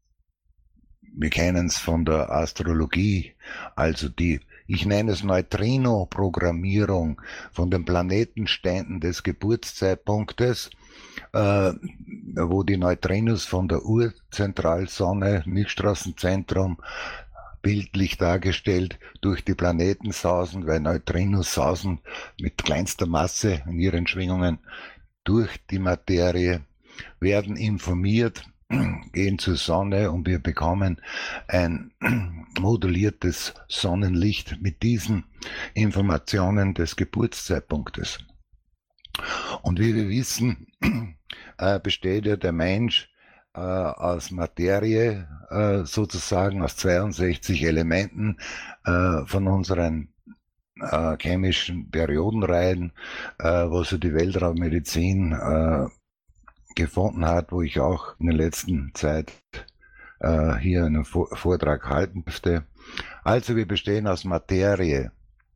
wir kennen es von der Astrologie, also die, ich nenne es Neutrino-Programmierung von den Planetenständen des Geburtszeitpunktes, äh, wo die Neutrinos von der Urzentralsonne, Milchstraßenzentrum, bildlich dargestellt, durch die Planeten sausen, weil Neutrinos sausen mit kleinster Masse in ihren Schwingungen durch die Materie, werden informiert, gehen zur Sonne und wir bekommen ein moduliertes Sonnenlicht mit diesen Informationen des Geburtszeitpunktes. Und wie wir wissen, äh, besteht ja der Mensch äh, aus Materie, äh, sozusagen aus zweiundsechzig Elementen äh, von unseren äh, chemischen Periodenreihen, äh, wo so die Weltraummedizin äh, gefunden hat, wo ich auch in der letzten Zeit äh, hier einen Vor- Vortrag halten durfte. Also wir bestehen aus Materie,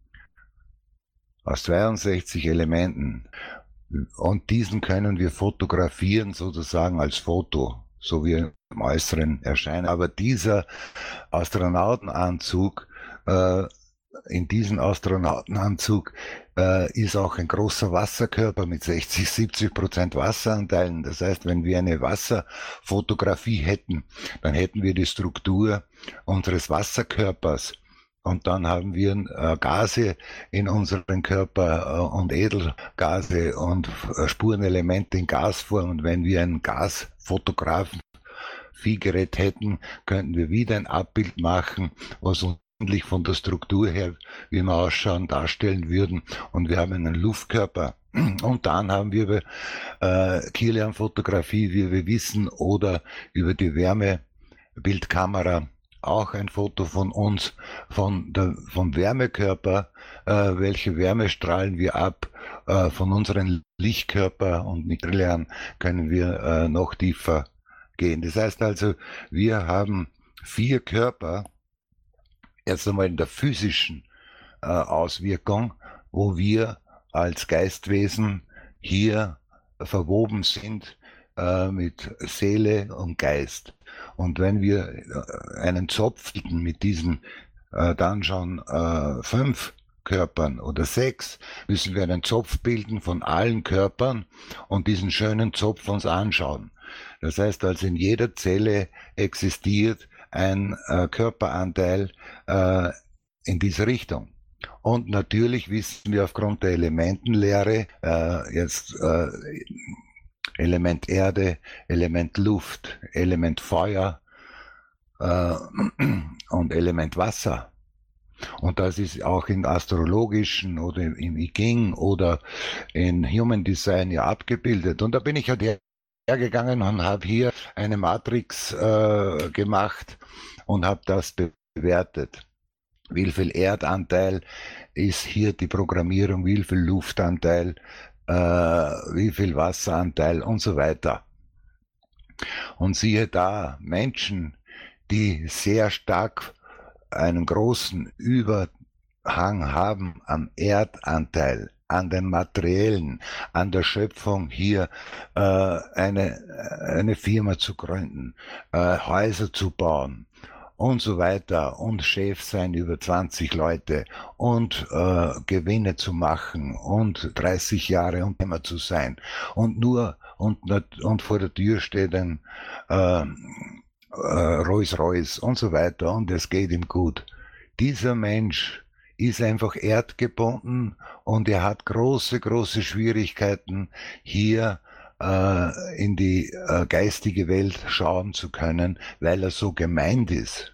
aus zweiundsechzig Elementen, und diesen können wir fotografieren, sozusagen als Foto, so wie im Äußeren erscheinen. Aber dieser Astronautenanzug, äh, in diesem Astronautenanzug äh, ist auch ein großer Wasserkörper mit sechzig, siebzig Prozent Wasseranteilen. Das heißt, wenn wir eine Wasserfotografie hätten, dann hätten wir die Struktur unseres Wasserkörpers. Und dann haben wir äh, Gase in unserem Körper äh, und Edelgase und äh, Spurenelemente in Gasform. Und wenn wir einen Gasfotografengerät hätten, könnten wir wieder ein Abbild machen, was uns von der Struktur her, wie wir ausschauen, darstellen würden. Und wir haben einen Luftkörper. Und dann haben wir äh, Kirlian-Fotografie, wie wir wissen, oder über die Wärmebildkamera auch ein Foto von uns, von der, vom Wärmekörper, äh, welche Wärme strahlen wir ab, äh, von unseren Lichtkörper, und mit Kirlian können wir äh, noch tiefer gehen. Das heißt also, wir haben vier Körper, erst einmal in der physischen äh, Auswirkung, wo wir als Geistwesen hier verwoben sind äh, mit Seele und Geist. Und wenn wir einen Zopf mit diesen äh, dann schon äh, fünf Körpern oder sechs, müssen wir einen Zopf bilden von allen Körpern und diesen schönen Zopf uns anschauen. Das heißt also, in jeder Zelle existiert ein äh, Körperanteil äh, in diese Richtung. Und natürlich wissen wir aufgrund der Elementenlehre, äh, jetzt äh, Element Erde, Element Luft, Element Feuer, äh, und Element Wasser. Und das ist auch in astrologischen oder im I Ching oder in Human Design ja abgebildet. Und da bin ich halt hergegangen und habe hier eine Matrix äh, gemacht und habe das bewertet. Wie viel Erdanteil ist hier die Programmierung, wie viel Luftanteil, äh, wie viel Wasseranteil und so weiter. Und siehe da, Menschen, die sehr stark einen großen Überhang haben am Erdanteil, an den Materiellen, an der Schöpfung hier äh, eine, eine Firma zu gründen, äh, Häuser zu bauen und so weiter und Chef sein über zwanzig Leute und äh, Gewinne zu machen und dreißig Jahre Unternehmer zu sein und nur und, und vor der Tür steht ein äh, Rolls Royce und so weiter und es geht ihm gut. Dieser Mensch ist einfach erdgebunden und er hat große, große Schwierigkeiten, hier äh, in die äh, geistige Welt schauen zu können, weil er so gemeint ist.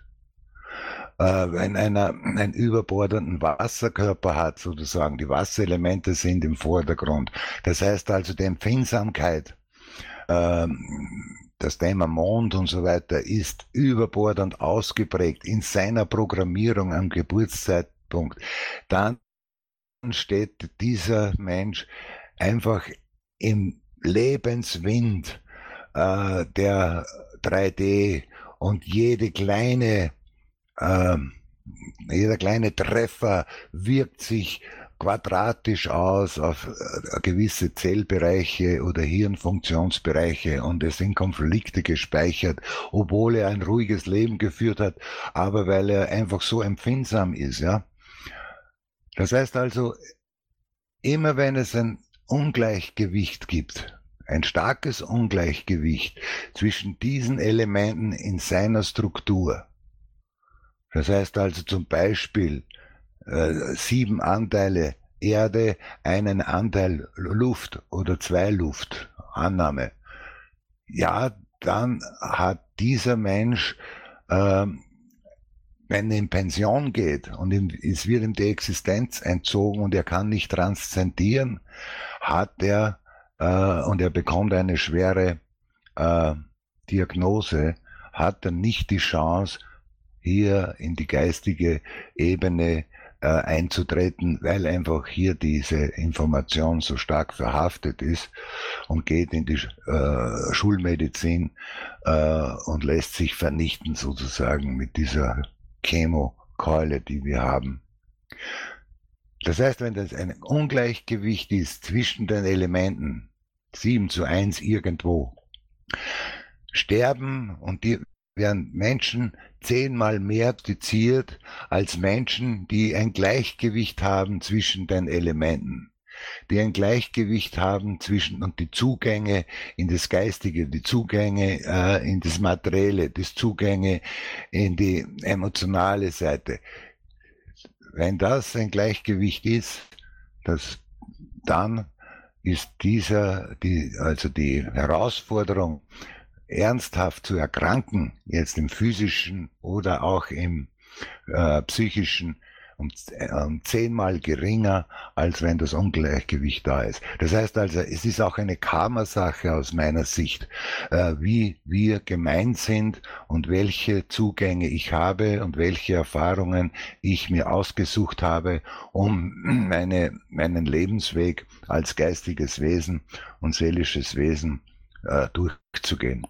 Äh, wenn einer einen überbordenden Wasserkörper hat, sozusagen, die Wasserelemente sind im Vordergrund. Das heißt also, die Empfindsamkeit, äh, das Thema Mond und so weiter ist überbordend ausgeprägt in seiner Programmierung am Geburtszeitpunkt, dann steht dieser Mensch einfach im Lebenswind äh, der drei D und jede kleine, äh, jeder kleine Treffer wirkt sich quadratisch aus auf äh, gewisse Zellbereiche oder Hirnfunktionsbereiche und es sind Konflikte gespeichert, obwohl er ein ruhiges Leben geführt hat, aber weil er einfach so empfindsam ist, ja. Das heißt also, immer wenn es ein Ungleichgewicht gibt, ein starkes Ungleichgewicht zwischen diesen Elementen in seiner Struktur, das heißt also zum Beispiel äh, sieben Anteile Erde, einen Anteil Luft oder zwei Luft, Annahme, ja, dann hat dieser Mensch, äh, wenn er in Pension geht und ihm, es wird ihm die Existenz entzogen und er kann nicht transzendieren, hat er äh, und er bekommt eine schwere äh, Diagnose, hat er nicht die Chance, hier in die geistige Ebene äh, einzutreten, weil einfach hier diese Information so stark verhaftet ist und geht in die äh, Schulmedizin äh, und lässt sich vernichten sozusagen mit dieser Chemokeule, die wir haben. Das heißt, wenn das ein Ungleichgewicht ist zwischen den Elementen, sieben zu eins irgendwo, sterben und die werden Menschen zehnmal mehr appliziert als Menschen, die ein Gleichgewicht haben zwischen den Elementen, die ein Gleichgewicht haben zwischen und die Zugänge in das Geistige, die Zugänge äh, in das Materielle, die Zugänge in die emotionale Seite. Wenn das ein Gleichgewicht ist, das, dann ist dieser, die, also die Herausforderung, ernsthaft zu erkranken, jetzt im physischen oder auch im äh, psychischen, um, um zehnmal geringer, als wenn das Ungleichgewicht da ist. Das heißt also, es ist auch eine Karma-Sache aus meiner Sicht, äh, wie wir gemeint sind und welche Zugänge ich habe und welche Erfahrungen ich mir ausgesucht habe, um meine, meinen Lebensweg als geistiges Wesen und seelisches Wesen äh, durchzugehen.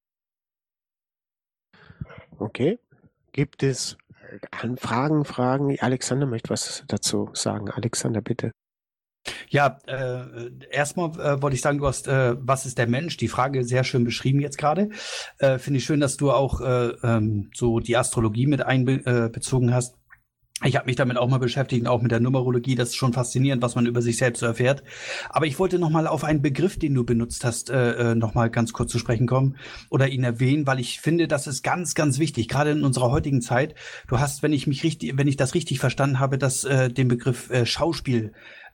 Okay. Gibt es Fragen, Fragen? Alexander möchte was dazu sagen. Alexander, bitte. Ja, äh, erstmal äh, wollte ich sagen, du hast, äh, was ist der Mensch? Die Frage sehr schön beschrieben jetzt gerade. Äh, Finde ich schön, dass du auch äh, ähm, so die Astrologie mit einbezogen hast. Ich habe mich damit auch mal beschäftigt, auch mit der Numerologie. Das ist schon faszinierend, was man über sich selbst so erfährt. Aber ich wollte noch mal auf einen Begriff, den du benutzt hast, äh, noch mal ganz kurz zu sprechen kommen oder ihn erwähnen, weil ich finde, das ist ganz, ganz wichtig, gerade in unserer heutigen Zeit. Du hast, wenn ich mich richtig, wenn ich das richtig verstanden habe, das äh, den Begriff äh, Schauspiel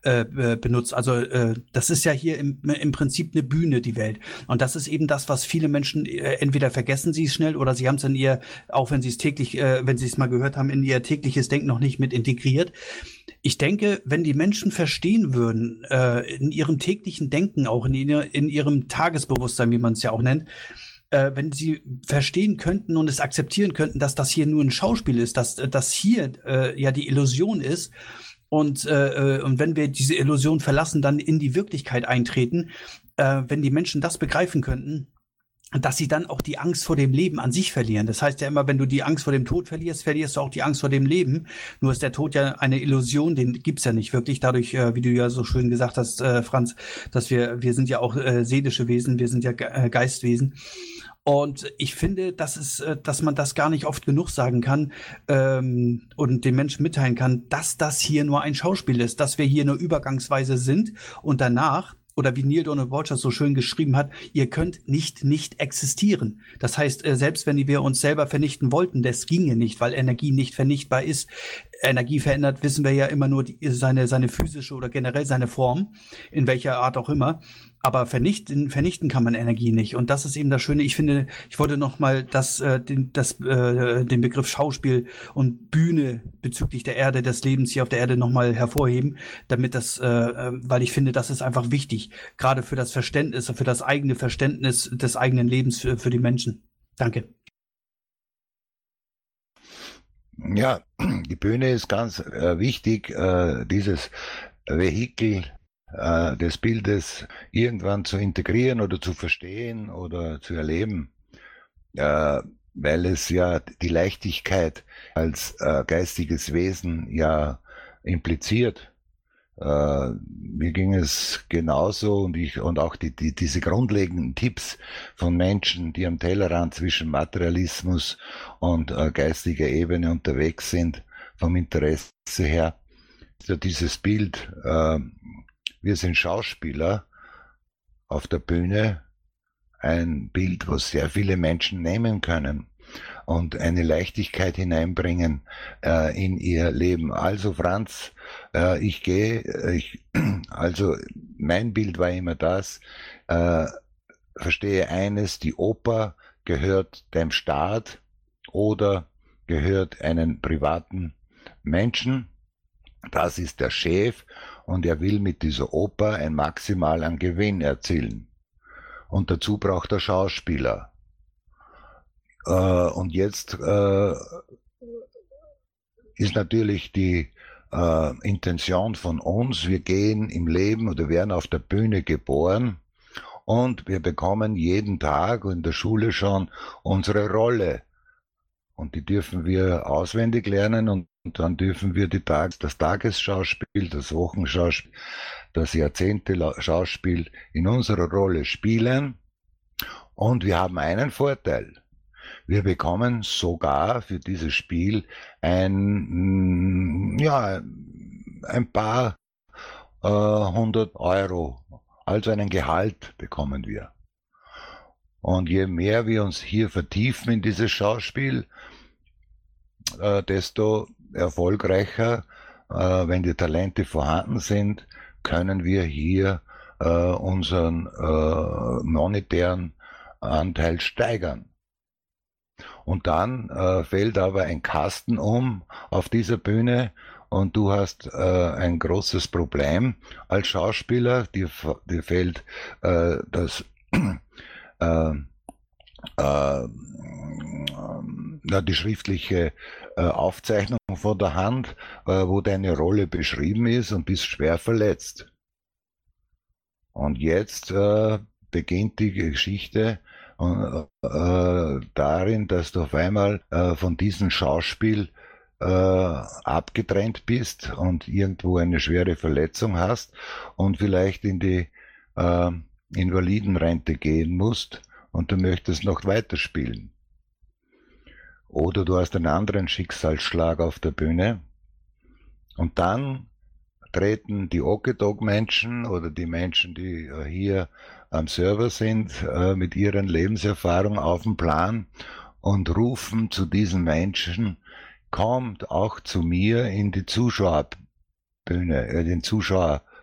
äh, benutzt. Also äh, das ist ja hier im, im Prinzip eine Bühne, die Welt. Und das ist eben das, was viele Menschen äh, entweder vergessen sie es schnell oder sie haben es in ihr, auch wenn sie es täglich, äh, wenn sie es mal gehört haben, in ihr tägliches Denken noch nicht mit integriert. Ich denke, wenn die Menschen verstehen würden, äh, in ihrem täglichen Denken, auch in, ihr, in ihrem Tagesbewusstsein, wie man es ja auch nennt, äh, wenn sie verstehen könnten und es akzeptieren könnten, dass das hier nur ein Schauspiel ist, dass das hier äh, ja die Illusion ist und, äh, und wenn wir diese Illusion verlassen, dann in die Wirklichkeit eintreten, äh, wenn die Menschen das begreifen könnten, dass sie dann auch die Angst vor dem Leben an sich verlieren. Das heißt ja immer, wenn du die Angst vor dem Tod verlierst, verlierst du auch die Angst vor dem Leben. Nur ist der Tod ja eine Illusion, den gibt's ja nicht wirklich. Dadurch, äh, wie du ja so schön gesagt hast, äh, Franz, dass wir, wir sind ja auch äh, seelische Wesen, wir sind ja Ge- äh, Geistwesen. Und ich finde, dass es, äh, dass man das gar nicht oft genug sagen kann ähm, und den Menschen mitteilen kann, dass das hier nur ein Schauspiel ist, dass wir hier nur übergangsweise sind und danach, oder wie Neil Donald Walsch so schön geschrieben hat, ihr könnt nicht nicht existieren. Das heißt, äh, selbst wenn wir uns selber vernichten wollten, das ginge nicht, weil Energie nicht vernichtbar ist. Energie verändert, wissen wir ja immer nur die, seine, seine physische oder generell seine Form, in welcher Art auch immer. Aber vernichten, vernichten kann man Energie nicht. Und das ist eben das Schöne. Ich finde, ich wollte noch mal das, äh, den, das, äh, den Begriff Schauspiel und Bühne bezüglich der Erde, des Lebens hier auf der Erde noch mal hervorheben, damit das, äh, weil ich finde, das ist einfach wichtig, gerade für das Verständnis, für das eigene Verständnis des eigenen Lebens für, für die Menschen. Danke. Ja, die Bühne ist ganz äh, wichtig, äh, dieses Vehikel äh, des Bildes irgendwann zu integrieren oder zu verstehen oder zu erleben, äh, weil es ja die Leichtigkeit als äh, geistiges Wesen ja impliziert. Äh, mir ging es genauso und ich und auch die, die, diese grundlegenden Tipps von Menschen, die am Tellerrand zwischen Materialismus und äh, geistiger Ebene unterwegs sind, vom Interesse her, so dieses Bild, äh, wir sind Schauspieler auf der Bühne, ein Bild, was sehr viele Menschen nehmen können und eine Leichtigkeit hineinbringen äh, in ihr Leben. Also Franz, äh, ich gehe, ich, also mein Bild war immer das, äh, verstehe eines, die Oper gehört dem Staat oder gehört einem privaten Menschen. Das ist der Chef und er will mit dieser Oper ein Maximal an Gewinn erzielen. Und dazu braucht er Schauspieler. Äh, und jetzt äh, ist natürlich die äh, Intention von uns, wir gehen im Leben oder werden auf der Bühne geboren und wir bekommen jeden Tag in der Schule schon unsere Rolle. Und die dürfen wir auswendig lernen und, und dann dürfen wir die Tag, das Tagesschauspiel, das Wochenschauspiel, das Jahrzehnte-Schauspiel in unserer Rolle spielen. Und wir haben einen Vorteil. Wir bekommen sogar für dieses Spiel ein, ja, ein paar äh, hundert Euro, also einen Gehalt bekommen wir. Und je mehr wir uns hier vertiefen in dieses Schauspiel, äh, desto erfolgreicher, äh, wenn die Talente vorhanden sind, können wir hier äh, unseren äh, monetären Anteil steigern. Und dann äh, fällt aber ein Kasten um auf dieser Bühne und du hast äh, ein großes Problem als Schauspieler. Dir, dir fällt äh, das äh, äh, äh, die schriftliche äh, Aufzeichnung von der Hand, äh, wo deine Rolle beschrieben ist und bist schwer verletzt. Und jetzt äh, beginnt die Geschichte äh, äh, darin, dass du auf einmal äh, von diesem Schauspiel äh, abgetrennt bist und irgendwo eine schwere Verletzung hast und vielleicht in die äh, Invalidenrente gehen musst und du möchtest noch weiterspielen. Oder du hast einen anderen Schicksalsschlag auf der Bühne und dann treten die Okkedog-Menschen oder die Menschen, die äh, hier am Server sind, äh, mit ihren Lebenserfahrungen auf den Plan und rufen zu diesen Menschen, kommt auch zu mir in die Zuschauerbühne, äh, den Zuschauer,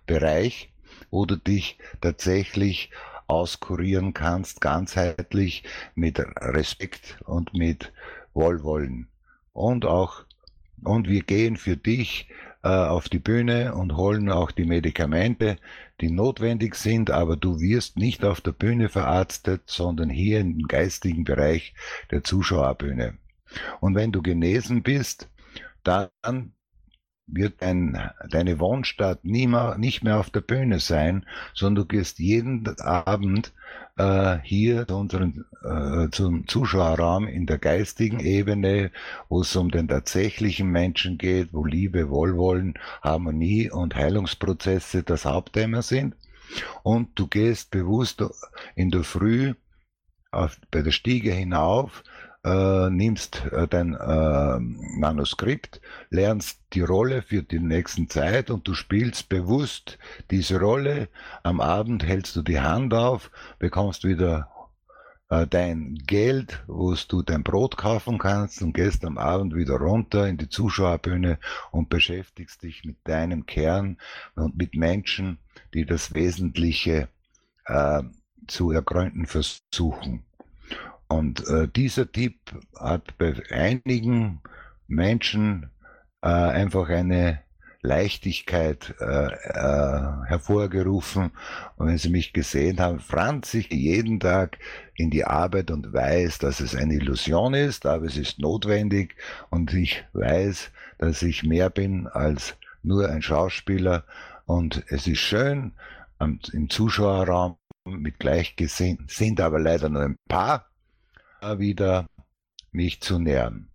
Bereich, wo du dich tatsächlich auskurieren kannst, ganzheitlich, mit Respekt und mit Wohlwollen. Und auch, und wir gehen für dich äh, auf die Bühne und holen auch die Medikamente, die notwendig sind, aber du wirst nicht auf der Bühne verarztet, sondern hier im geistigen Bereich der Zuschauerbühne. Und wenn du genesen bist, dann wird dein, deine Wohnstadt nie mehr, nicht mehr auf der Bühne sein, sondern du gehst jeden Abend äh, hier zu unseren, äh, zum Zuschauerraum in der geistigen Ebene, wo es um den tatsächlichen Menschen geht, wo Liebe, Wohlwollen, Harmonie und Heilungsprozesse das Hauptthema sind. Und du gehst bewusst in der Früh auf, bei der Stiege hinauf, Äh, nimmst äh, dein äh, Manuskript, lernst die Rolle für die nächsten Zeit und du spielst bewusst diese Rolle. Am Abend hältst du die Hand auf, bekommst wieder äh, dein Geld, wo du dein Brot kaufen kannst und gehst am Abend wieder runter in die Zuschauerbühne und beschäftigst dich mit deinem Kern und mit Menschen, die das Wesentliche äh, zu ergründen versuchen. Und äh, dieser Tipp hat bei einigen Menschen äh, einfach eine Leichtigkeit äh, äh, hervorgerufen. Und wenn sie mich gesehen haben, franz ich jeden Tag in die Arbeit und weiß, dass es eine Illusion ist, aber es ist notwendig. Und ich weiß, dass ich mehr bin als nur ein Schauspieler. Und es ist schön, am, im Zuschauerraum mit Gleichgesinnten, sind aber leider nur ein paar, wieder mich zu nähern.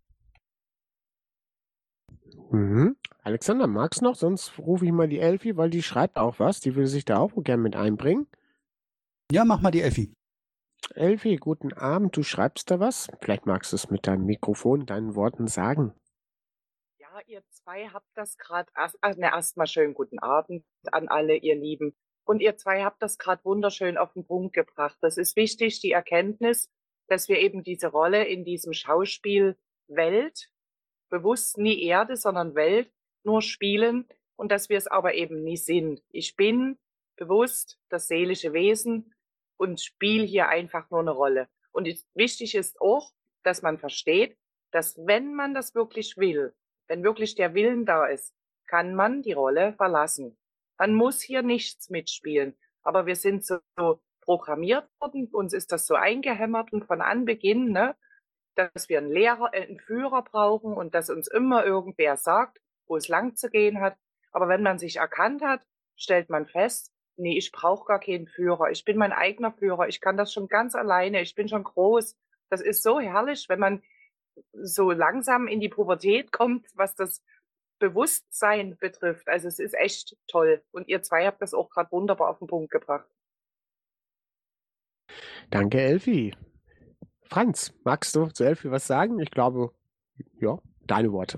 Mhm. Alexander, magst du noch? Sonst rufe ich mal die Elfi, weil die schreibt auch was. Die will sich da auch gerne mit einbringen. Ja, mach mal die Elfi. Elfi, guten Abend. Du schreibst da was? Vielleicht magst du es mit deinem Mikrofon, deinen Worten sagen. Ja, ihr zwei habt das gerade, erst, also erstmal schönen guten Abend an alle, ihr Lieben. Und ihr zwei habt das gerade wunderschön auf den Punkt gebracht. Das ist wichtig, die Erkenntnis, dass wir eben diese Rolle in diesem Schauspiel Welt, bewusst nie Erde, sondern Welt, nur spielen und dass wir es aber eben nie sind. Ich bin bewusst das seelische Wesen und spiele hier einfach nur eine Rolle. Und wichtig ist auch, dass man versteht, dass wenn man das wirklich will, wenn wirklich der Willen da ist, kann man die Rolle verlassen. Man muss hier nichts mitspielen, aber wir sind so programmiert worden, uns ist das so eingehämmert und von Anbeginn, ne, dass wir einen Lehrer, einen Führer brauchen und dass uns immer irgendwer sagt, wo es lang zu gehen hat. Aber wenn man sich erkannt hat, stellt man fest, nee, ich brauche gar keinen Führer. Ich bin mein eigener Führer. Ich kann das schon ganz alleine. Ich bin schon groß. Das ist so herrlich, wenn man so langsam in die Pubertät kommt, was das Bewusstsein betrifft. Also es ist echt toll. Und ihr zwei habt das auch gerade wunderbar auf den Punkt gebracht. Danke, Elfi. Franz, magst du zu Elfi was sagen? Ich glaube, ja, deine Worte.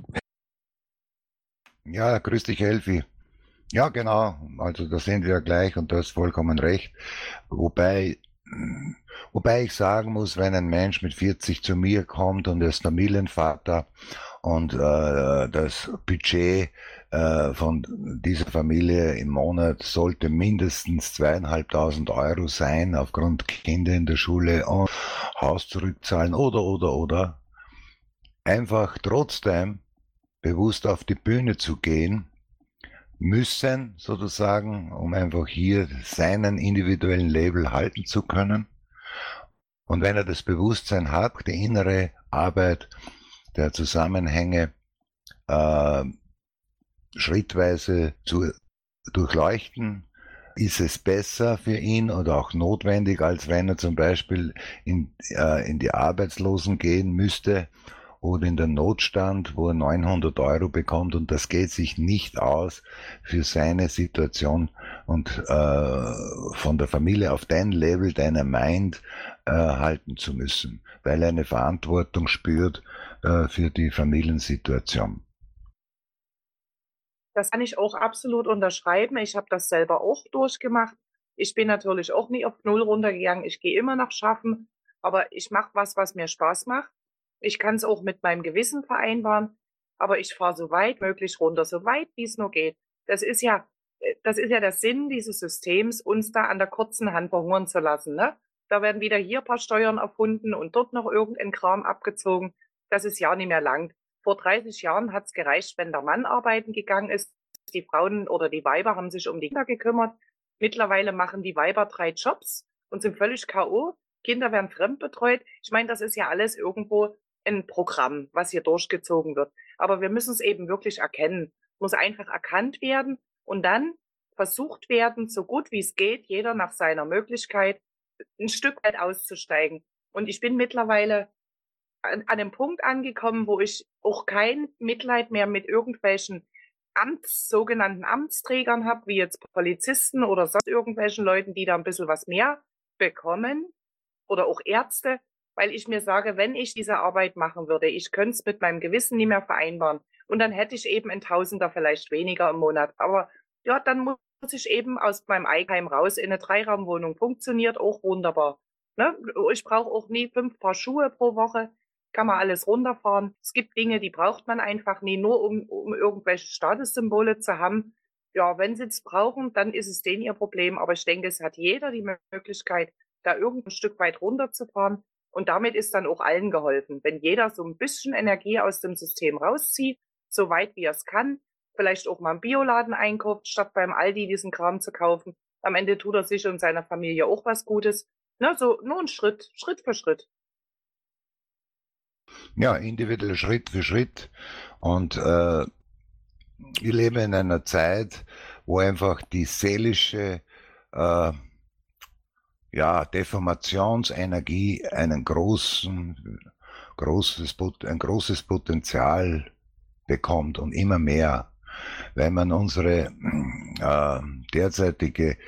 Ja, grüß dich, Elfi. Ja, genau. Also da sind wir ja gleich und du hast vollkommen recht. Wobei, wobei ich sagen muss, wenn ein Mensch mit vierzig zu mir kommt und er ist Familienvater und äh, das Budget äh, von dieser Familie im Monat sollte mindestens zweieinhalbtausend Euro sein, aufgrund Kinder in der Schule und Haus zurückzahlen oder, oder, oder. Einfach trotzdem bewusst auf die Bühne zu gehen, müssen sozusagen, um einfach hier seinen individuellen Label halten zu können. Und wenn er das Bewusstsein hat, die innere Arbeit der Zusammenhänge äh, schrittweise zu durchleuchten, ist es besser für ihn oder auch notwendig, als wenn er zum Beispiel in, äh, in die Arbeitslosen gehen müsste oder in den Notstand, wo er neunhundert Euro bekommt, und das geht sich nicht aus für seine Situation und äh, von der Familie auf dein Level, deiner Mind äh, halten zu müssen, weil er eine Verantwortung spürt äh, für die Familiensituation. Das kann ich auch absolut unterschreiben. Ich habe das selber auch durchgemacht. Ich bin natürlich auch nie auf Null runtergegangen. Ich gehe immer noch schaffen, aber ich mache was, was mir Spaß macht. Ich kann es auch mit meinem Gewissen vereinbaren, aber ich fahre so weit möglich runter, so weit wie es nur geht. Das ist ja, das ist ja der Sinn dieses Systems, uns da an der kurzen Hand verhungern zu lassen. Ne? Da werden wieder hier ein paar Steuern erfunden und dort noch irgendein Kram abgezogen. Das ist ja nicht mehr lang. Vor dreißig Jahren hat es gereicht, wenn der Mann arbeiten gegangen ist. Die Frauen oder die Weiber haben sich um die Kinder gekümmert. Mittlerweile machen die Weiber drei Jobs und sind völlig K O. Kinder werden fremdbetreut. Ich meine, das ist ja alles irgendwo ein Programm, was hier durchgezogen wird. Aber wir müssen es eben wirklich erkennen. Muss einfach erkannt werden und dann versucht werden, so gut wie es geht, jeder nach seiner Möglichkeit, ein Stück weit auszusteigen. Und ich bin mittlerweile an, an einem Punkt angekommen, wo ich auch kein Mitleid mehr mit irgendwelchen Amts, sogenannten Amtsträgern habe, wie jetzt Polizisten oder sonst irgendwelchen Leuten, die da ein bisschen was mehr bekommen oder auch Ärzte, weil ich mir sage, wenn ich diese Arbeit machen würde, ich könnte es mit meinem Gewissen nicht mehr vereinbaren. Und dann hätte ich eben ein Tausender vielleicht weniger im Monat. Aber ja, dann muss ich eben aus meinem Eigenheim raus in eine Dreiraumwohnung. Funktioniert auch wunderbar. Ne? Ich brauche auch nie fünf Paar Schuhe pro Woche. Kann man alles runterfahren. Es gibt Dinge, die braucht man einfach nie, nur um, um irgendwelche Statussymbole zu haben. Ja, wenn sie es brauchen, dann ist es denen ihr Problem. Aber ich denke, es hat jeder die Möglichkeit, da irgendein Stück weit runterzufahren. Und damit ist dann auch allen geholfen. Wenn jeder so ein bisschen Energie aus dem System rauszieht, so weit wie er es kann, vielleicht auch mal im Bioladen einkauft, statt beim Aldi diesen Kram zu kaufen. Am Ende tut er sich und seiner Familie auch was Gutes. Ne, so nur ein Schritt, Schritt für Schritt. Ja, individuell Schritt für Schritt. Und äh, ich lebe in einer Zeit, wo einfach die seelische äh, ja, Deformationsenergie einen großen, großes, ein großes Potenzial bekommt und immer mehr, weil man unsere äh, derzeitige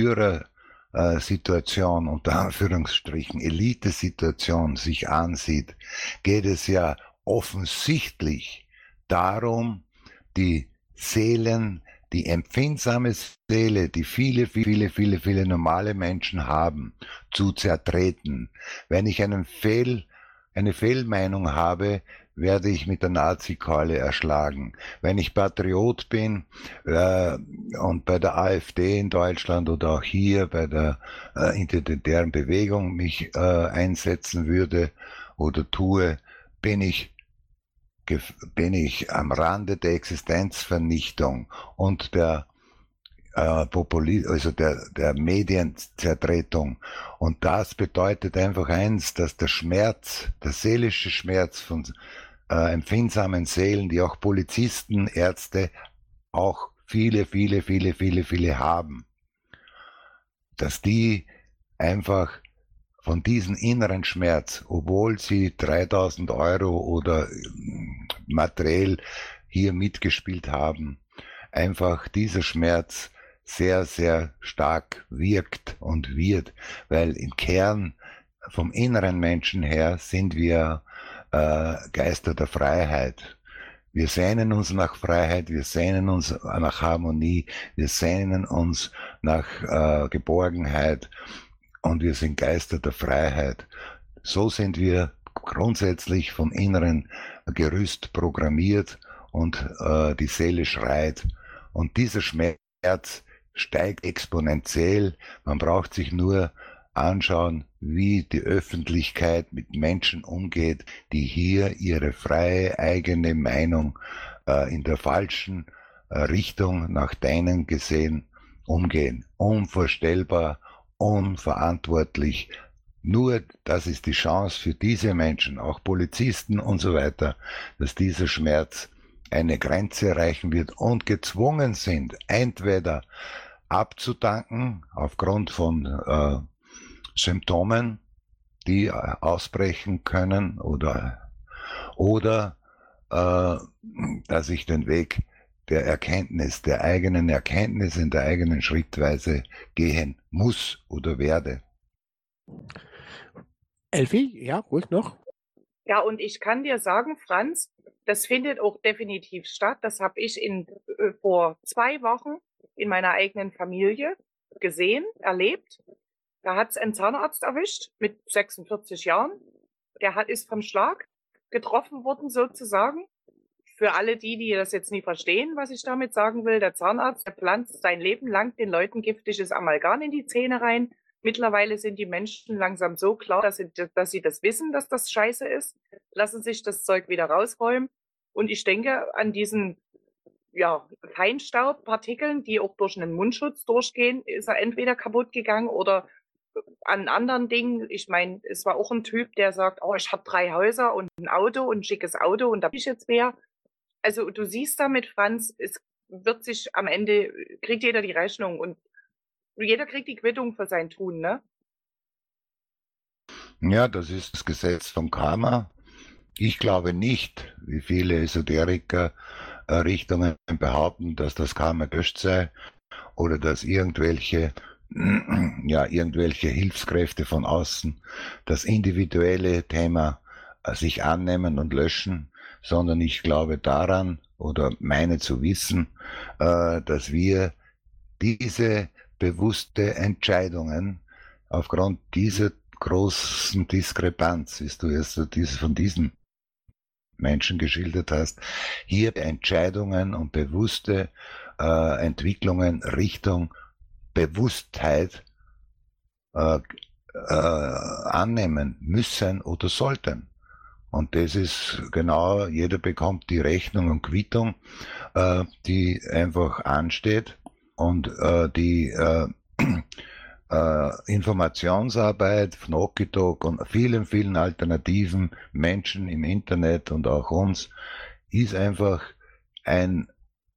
Führersituation, unter Anführungsstrichen Elite-Situation sich ansieht, geht es ja offensichtlich darum, die Seelen, die empfindsame Seele, die viele, viele, viele, viele normale Menschen haben, zu zertreten. Wenn ich einen Fehl, eine Fehlmeinung habe, werde ich mit der Nazi-Keule erschlagen. Wenn ich Patriot bin äh, und bei der AfD in Deutschland oder auch hier bei der äh, identitären Bewegung mich äh, einsetzen würde oder tue, bin ich bin ich am Rande der Existenzvernichtung und der äh, Populi also der, der Medienzertretung. Und das bedeutet einfach eins, dass der Schmerz, der seelische Schmerz von äh, empfindsamen Seelen, die auch Polizisten, Ärzte, auch viele, viele, viele, viele, viele haben, dass die einfach von diesem inneren Schmerz, obwohl sie dreitausend Euro oder materiell hier mitgespielt haben, einfach dieser Schmerz sehr, sehr stark wirkt und wird, weil im Kern vom inneren Menschen her sind wir äh, Geister der Freiheit. Wir sehnen uns nach Freiheit, wir sehnen uns nach Harmonie, wir sehnen uns nach äh, Geborgenheit. Und wir sind Geister der Freiheit. So sind wir grundsätzlich vom inneren Gerüst programmiert und äh, die Seele schreit. Und dieser Schmerz steigt exponentiell. Man braucht sich nur anschauen, wie die Öffentlichkeit mit Menschen umgeht, die hier ihre freie eigene Meinung äh, in der falschen äh, Richtung nach deinen gesehen umgehen. Unvorstellbar, unverantwortlich. Nur das ist die Chance für diese Menschen, auch Polizisten und so weiter, dass dieser Schmerz eine Grenze erreichen wird und gezwungen sind, entweder abzudanken aufgrund von äh, Symptomen, die ausbrechen können, oder, oder äh, dass ich den Weg der Erkenntnis, der eigenen Erkenntnis in der eigenen Schrittweise gehen muss oder werde. Elfi, ja, ruhig noch. Ja, und ich kann dir sagen, Franz, das findet auch definitiv statt. Das habe ich in, äh, vor zwei Wochen in meiner eigenen Familie gesehen, erlebt. Da hat es einen Zahnarzt erwischt mit sechsundvierzig Jahren. Der hat, ist vom Schlag getroffen worden sozusagen. für alle die, die das jetzt nie verstehen, was ich damit sagen will, der Zahnarzt, der pflanzt sein Leben lang den Leuten giftiges Amalgam in die Zähne rein. Mittlerweile sind die Menschen langsam so klar, dass sie, dass sie das wissen, dass das scheiße ist, lassen sich das Zeug wieder rausräumen. Und ich denke, an diesen ja, Feinstaubpartikeln, die auch durch einen Mundschutz durchgehen, ist er entweder kaputt gegangen oder an anderen Dingen. Ich meine, es war auch ein Typ, der sagt, oh, ich habe drei Häuser und ein Auto und ein schickes Auto und da bin ich jetzt wer. Also du siehst damit, Franz, es wird sich am Ende, kriegt jeder die Rechnung und jeder kriegt die Quittung für sein Tun, ne? Ja, das ist das Gesetz vom Karma. Ich glaube nicht, wie viele Esoteriker äh, Richtungen behaupten, dass das Karma böse sei oder dass irgendwelche, ja, irgendwelche Hilfskräfte von außen das individuelle Thema äh, sich annehmen und löschen, sondern ich glaube daran oder meine zu wissen, äh, dass wir diese bewusste Entscheidungen aufgrund dieser großen Diskrepanz, wie du jetzt von diesem Menschen geschildert hast, hier Entscheidungen und bewusste äh, Entwicklungen Richtung Bewusstheit äh, äh, annehmen müssen oder sollten. Und das ist genau, jeder bekommt die Rechnung und Quittung, äh, die einfach ansteht und äh, die äh, äh, Informationsarbeit von Okitok und vielen, vielen alternativen Menschen im Internet und auch uns ist einfach ein,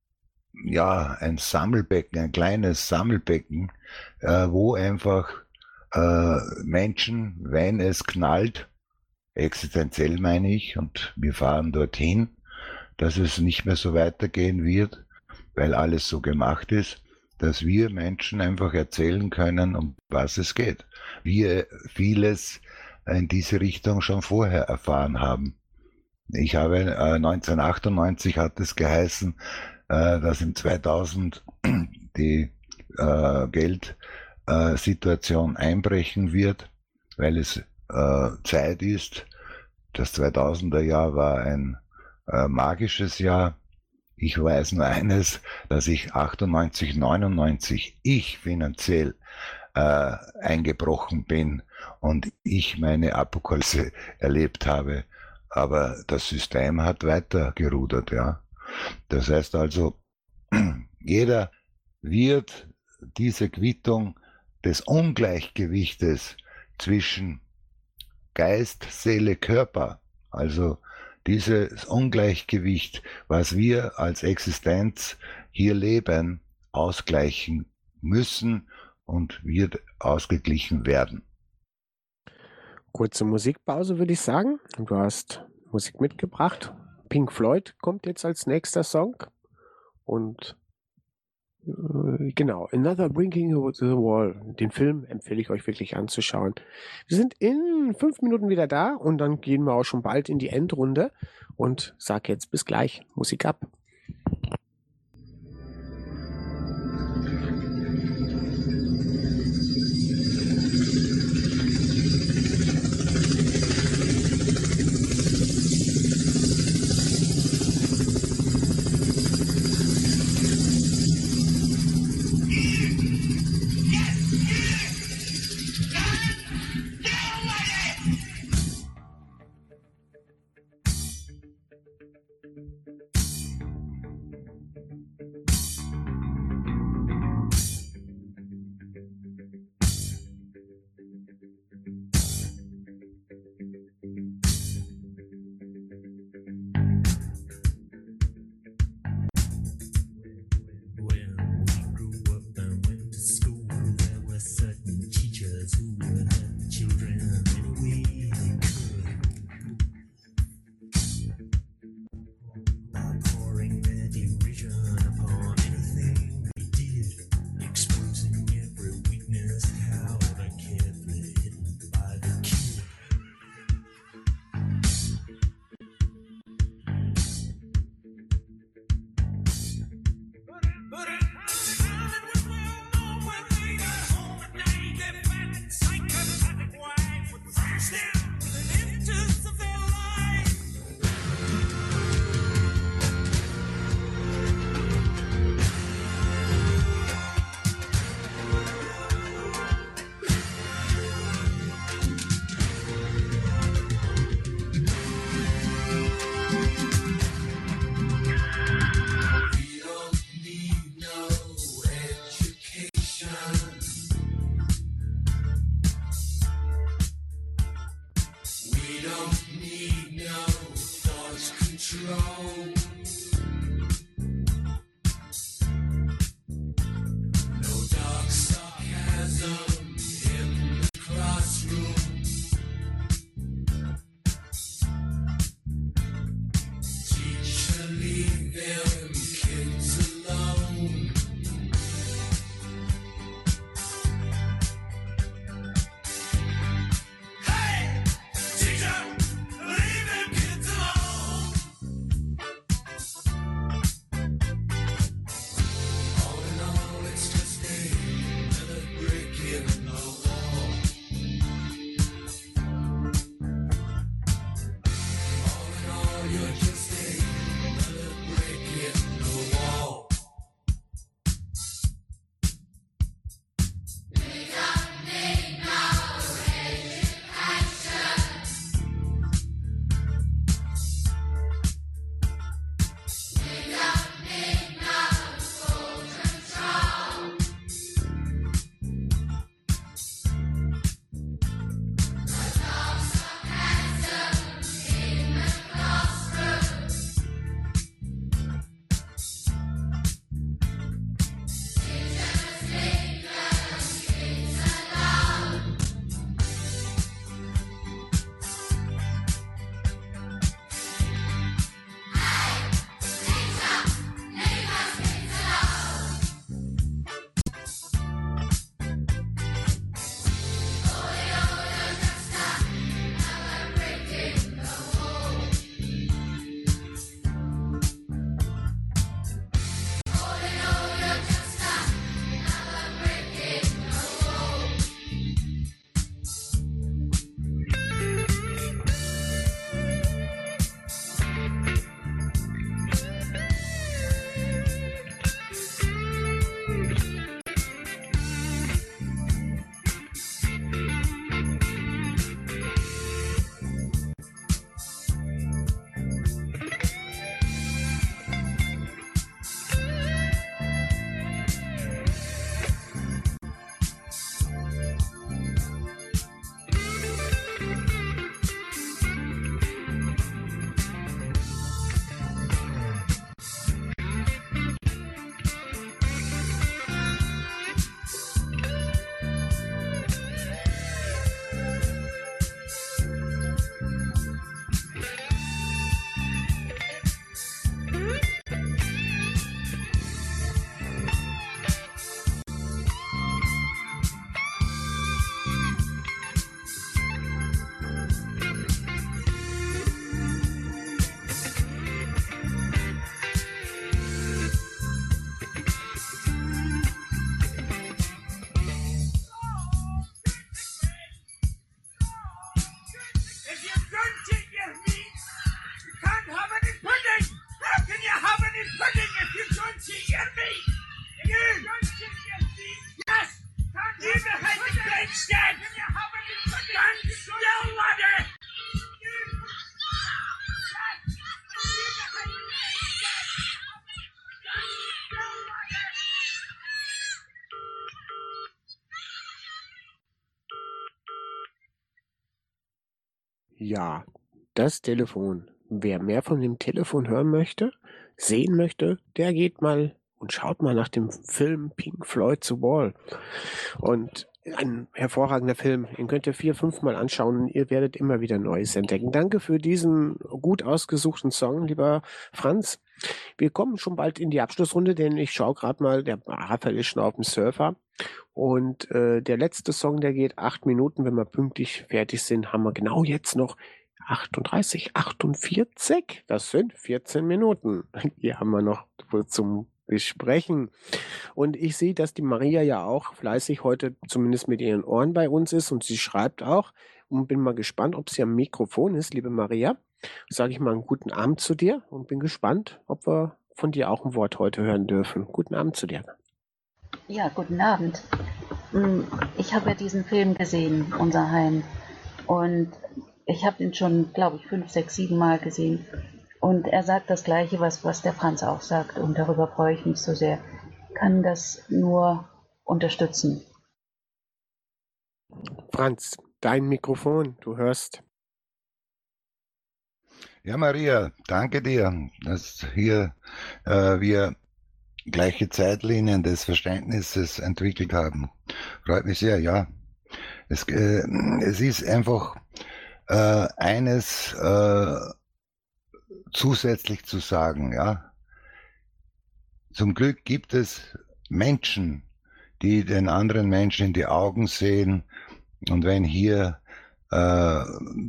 ja, ein Sammelbecken, ein kleines Sammelbecken, äh, wo einfach äh, Menschen, wenn es knallt, existenziell meine ich, und wir fahren dorthin, dass es nicht mehr so weitergehen wird, weil alles so gemacht ist, dass wir Menschen einfach erzählen können, um was es geht. Wir vieles in diese Richtung schon vorher erfahren haben. Ich habe äh, neunzehnhundertachtundneunzig hat es geheißen, äh, dass im zweitausend die äh, Geldsituation äh, einbrechen wird, weil es äh, Zeit ist. Das zweitausender Jahr war ein äh, magisches Jahr. Ich weiß nur eines, dass ich achtundneunzig, neunundneunzig ich finanziell äh, eingebrochen bin und ich meine Apokalypse erlebt habe. Aber das System hat weiter gerudert, ja. Das heißt also, jeder wird diese Quittung des Ungleichgewichtes zwischen Geist, Seele, Körper, also dieses Ungleichgewicht, was wir als Existenz hier leben, ausgleichen müssen und wird ausgeglichen werden. Kurze Musikpause, würde ich sagen. Du hast Musik mitgebracht. Pink Floyd kommt jetzt als nächster Song. Und äh, genau, Another Bringing to the Wall. Den Film empfehle ich euch wirklich anzuschauen. Wir sind in fünf Minuten wieder da und dann gehen wir auch schon bald in die Endrunde. Und sag jetzt bis gleich. Musik ab. Ja, das Telefon. Wer mehr von dem Telefon hören möchte, sehen möchte, der geht mal und schaut mal nach dem Film Pink Floyd The Wall. Und ein hervorragender Film. Den könnt ihr vier, fünf Mal anschauen und ihr werdet immer wieder Neues entdecken. Danke für diesen gut ausgesuchten Song, lieber Franz. Wir kommen schon bald in die Abschlussrunde, denn ich schaue gerade mal, der Raphael ist schon auf dem Surfer. Und äh, der letzte Song, der geht acht Minuten. Wenn wir pünktlich fertig sind, haben wir genau jetzt noch achtunddreißig, achtundvierzig. Das sind vierzehn Minuten. Die haben wir noch zum Besprechen. Und ich sehe, dass die Maria ja auch fleißig heute zumindest mit ihren Ohren bei uns ist und sie schreibt auch und bin mal gespannt, ob sie am Mikrofon ist, liebe Maria. Sage ich mal einen guten Abend zu dir und bin gespannt, ob wir von dir auch ein Wort heute hören dürfen. Guten Abend zu dir. Ja, guten Abend. Ich habe ja diesen Film gesehen, Unser Heim. Und ich habe ihn schon, glaube ich, fünf, sechs, sieben Mal gesehen. Und er sagt das Gleiche, was, was der Franz auch sagt. Und darüber freue ich mich so sehr. Kann das nur unterstützen. Franz, dein Mikrofon, du hörst. Ja, Maria, danke dir, dass hier äh, wir gleiche Zeitlinien des Verständnisses entwickelt haben. Freut mich sehr, ja. Es, äh, es ist einfach äh, eines äh, zusätzlich zu sagen, ja. Zum Glück gibt es Menschen, die den anderen Menschen in die Augen sehen, und wenn hier äh,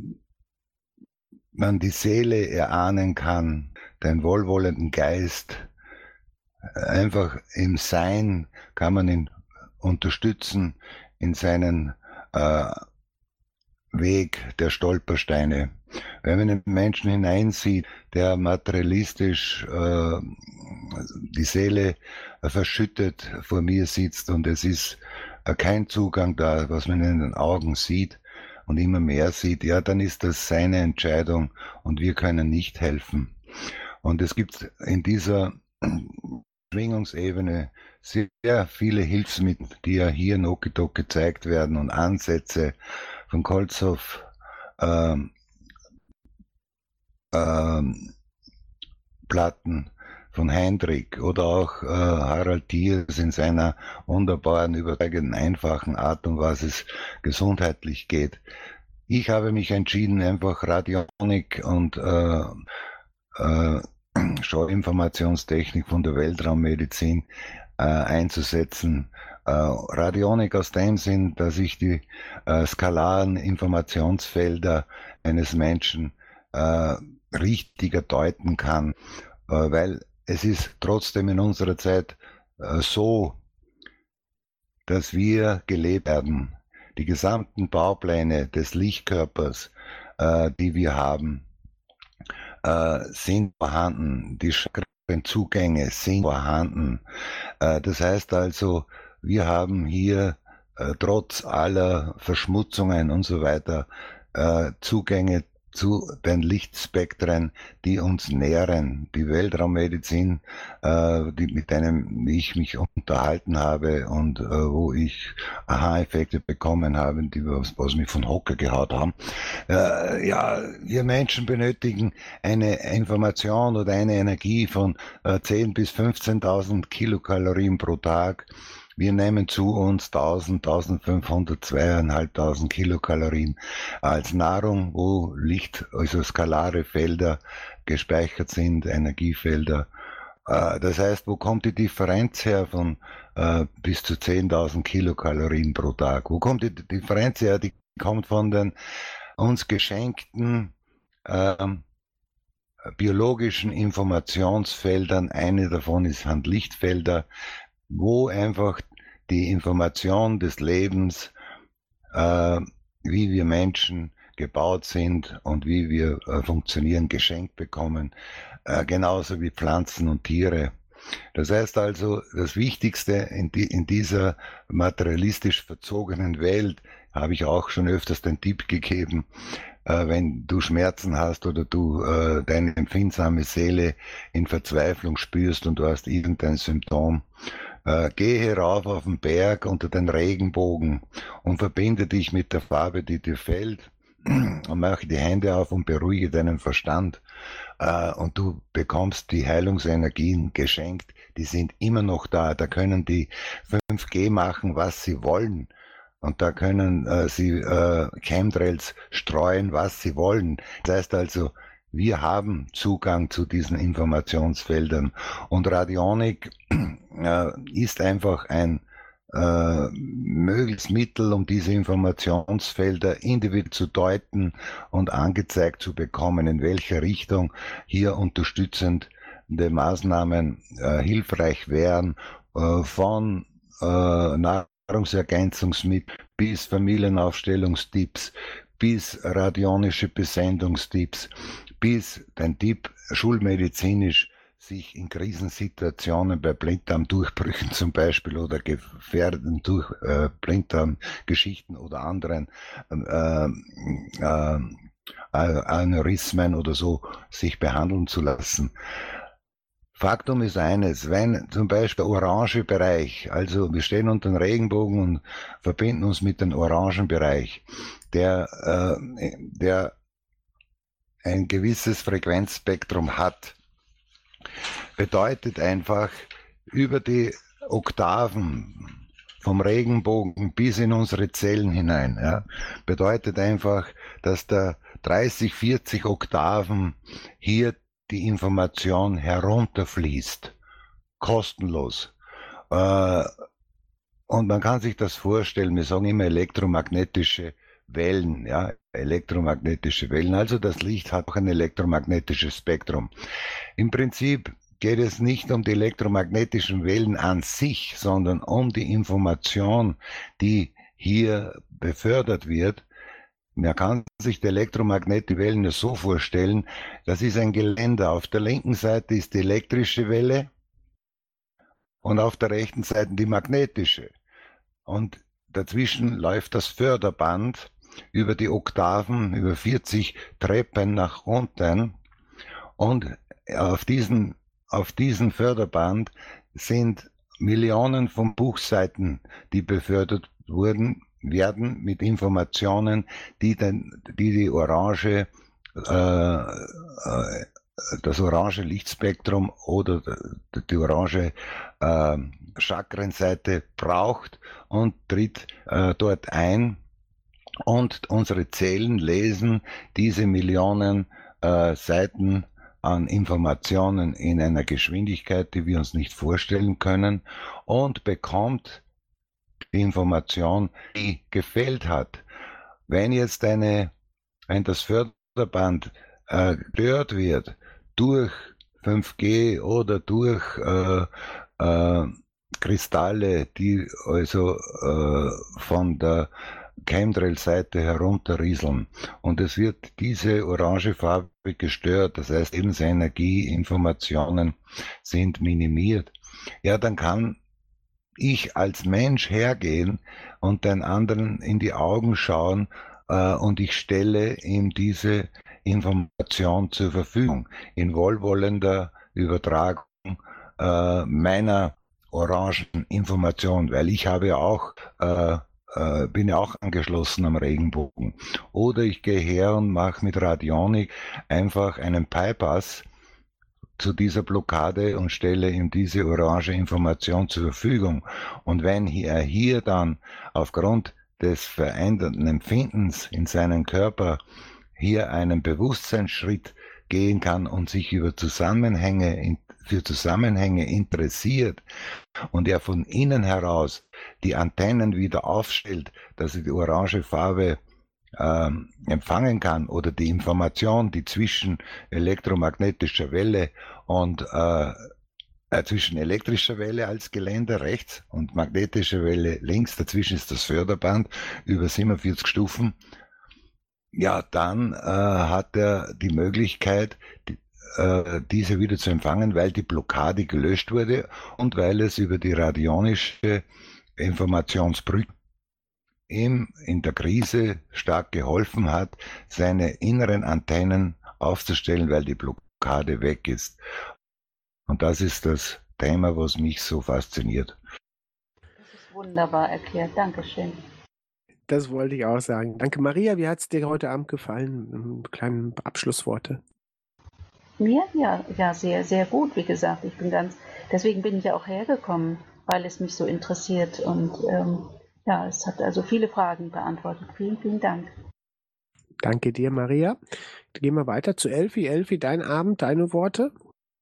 man die Seele erahnen kann, den wohlwollenden Geist, einfach im Sein kann man ihn unterstützen in seinen äh, Weg der Stolpersteine. Wenn man in den Menschen hineinsieht, der materialistisch äh, die Seele äh, verschüttet vor mir sitzt und es ist äh, kein Zugang da, was man in den Augen sieht und immer mehr sieht, ja, dann ist das seine Entscheidung und wir können nicht helfen. Und es gibt in dieser Schwingungsebene sehr viele Hilfsmittel, die ja hier in Okidok gezeigt werden und Ansätze von Kolzow, ähm, ähm, Platten von Heindrich oder auch äh, Harald Diers in seiner wunderbaren, überzeugenden, einfachen Art, um was es gesundheitlich geht. Ich habe mich entschieden, einfach Radionik und äh, äh, Schauinformationstechnik von der Weltraummedizin äh, einzusetzen. Äh, Radionik aus dem Sinn, dass ich die äh, skalaren Informationsfelder eines Menschen äh, richtiger deuten kann, äh, weil es ist trotzdem in unserer Zeit äh, so, dass wir gelebt werden. Die gesamten Baupläne des Lichtkörpers, äh, die wir haben, äh, sind vorhanden. Die Chakrenzugänge sind vorhanden. Äh, das heißt also, wir haben hier äh, trotz aller Verschmutzungen und so weiter äh, Zugänge zu den Lichtspektren, die uns nähren. Die Weltraummedizin, äh, die, mit denen ich mich unterhalten habe und äh, wo ich Aha-Effekte bekommen habe, die was, was mich von Hocker gehaut haben. Äh, ja, wir Menschen benötigen eine Information oder eine Energie von äh, zehn bis fünfzehntausend Kilokalorien pro Tag. Wir nehmen zu uns tausend, eintausendfünfhundert, zweitausendfünfhundert Kilokalorien als Nahrung, wo Licht, also skalare Felder gespeichert sind, Energiefelder. Das heißt, wo kommt die Differenz her von äh, bis zu zehntausend Kilokalorien pro Tag? Wo kommt die Differenz her? Die kommt von den uns geschenkten ähm, biologischen Informationsfeldern. Eine davon ist Handlichtfelder, wo einfach die Information des Lebens, äh, wie wir Menschen gebaut sind und wie wir äh, funktionieren, geschenkt bekommen, äh, genauso wie Pflanzen und Tiere. Das heißt also, das Wichtigste in, die, in dieser materialistisch verzogenen Welt, habe ich auch schon öfters den Tipp gegeben, äh, wenn du Schmerzen hast oder du äh, deine empfindsame Seele in Verzweiflung spürst und du hast irgendein Symptom, Äh, gehe rauf auf den Berg unter den Regenbogen und verbinde dich mit der Farbe, die dir fällt und mache die Hände auf und beruhige deinen Verstand. Äh, und du bekommst die Heilungsenergien geschenkt. Die sind immer noch da. Da können die fünf G machen, was sie wollen. Und da können äh, sie äh, Chemtrails streuen, was sie wollen. Das heißt also, wir haben Zugang zu diesen Informationsfeldern. Und Radionik äh, ist einfach ein äh, mögliches Mittel, um diese Informationsfelder individuell zu deuten und angezeigt zu bekommen, in welcher Richtung hier unterstützende Maßnahmen äh, hilfreich wären, äh, von äh, Nahrungsergänzungsmittel bis Familienaufstellungstipps, bis radionische Besendungstipps, bis den Tipp schulmedizinisch sich in Krisensituationen bei Blinddarmdurchbrüchen zum Beispiel oder Gefährden durch äh, Blinddarmgeschichten oder anderen äh, äh, Aneurysmen oder so sich behandeln zu lassen. Faktum ist eines, wenn zum Beispiel der orange Bereich, also wir stehen unter dem Regenbogen und verbinden uns mit dem orangen Bereich, der, äh, der ein gewisses Frequenzspektrum hat, bedeutet einfach über die Oktaven vom Regenbogen bis in unsere Zellen hinein, ja, bedeutet einfach, dass da dreißig, vierzig Oktaven hier die Information herunterfließt, kostenlos. Äh, und man kann sich das vorstellen, wir sagen immer elektromagnetische Wellen, ja, elektromagnetische Wellen. Also das Licht hat auch ein elektromagnetisches Spektrum. Im Prinzip geht es nicht um die elektromagnetischen Wellen an sich, sondern um die Information, die hier befördert wird. Man kann sich die elektromagnetische Wellen so vorstellen, das ist ein Geländer. Auf der linken Seite ist die elektrische Welle und auf der rechten Seite die magnetische. Und dazwischen läuft das Förderband über die Oktaven, über vierzig Treppen nach unten. Und auf diesen, auf diesen Förderband sind Millionen von Buchseiten, die befördert wurden, werden mit Informationen, die den, die, die orange, äh, äh, das orange Lichtspektrum oder die orange äh, Chakrenseite braucht und tritt äh, dort ein. Und unsere Zellen lesen diese Millionen äh, Seiten an Informationen in einer Geschwindigkeit, die wir uns nicht vorstellen können, und bekommt die Information, die gefehlt hat. Wenn jetzt eine, wenn das Förderband äh, gestört wird durch fünf G oder durch äh, äh, Kristalle, die also äh, von der Chemtrail-Seite herunterrieseln und es wird diese orange Farbe gestört, das heißt Lebensenergie, Informationen sind minimiert, ja, dann kann ich als Mensch hergehen und den anderen in die Augen schauen äh, und ich stelle ihm diese Information zur Verfügung in wohlwollender Übertragung äh, meiner orangen Information, weil ich habe ja auch äh, äh, bin ja auch angeschlossen am Regenbogen. Oder ich gehe her und mache mit Radionik einfach einen Bypass zu dieser Blockade und stelle ihm diese orange Information zur Verfügung. Und wenn er hier dann aufgrund des veränderten Empfindens in seinem Körper hier einen Bewusstseinsschritt gehen kann und sich über Zusammenhänge, für Zusammenhänge interessiert und er von innen heraus die Antennen wieder aufstellt, dass er die orange Farbe ähm, empfangen kann oder die Information, die zwischen elektromagnetischer Welle und äh, äh, zwischen elektrischer Welle als Geländer rechts und magnetischer Welle links, dazwischen ist das Förderband über siebenundvierzig Stufen, ja, dann äh, hat er die Möglichkeit, die, äh, diese wieder zu empfangen, weil die Blockade gelöscht wurde und weil es über die radionische Informationsbrücke ihm in der Krise stark geholfen hat, seine inneren Antennen aufzustellen, weil die Blockade weg ist. Und das ist das Thema, was mich so fasziniert. Das ist wunderbar erklärt. Dankeschön. Das wollte ich auch sagen. Danke, Maria. Wie hat es dir heute Abend gefallen? Kleine Abschlussworte. Mir? Ja, ja, sehr, sehr gut, wie gesagt. Ich bin ganz, deswegen bin ich ja auch hergekommen, weil es mich so interessiert. Und ähm, ja, es hat also viele Fragen beantwortet. Vielen, vielen Dank. Danke dir, Maria. Gehen wir weiter zu Elfi. Elfi, dein Abend, deine Worte?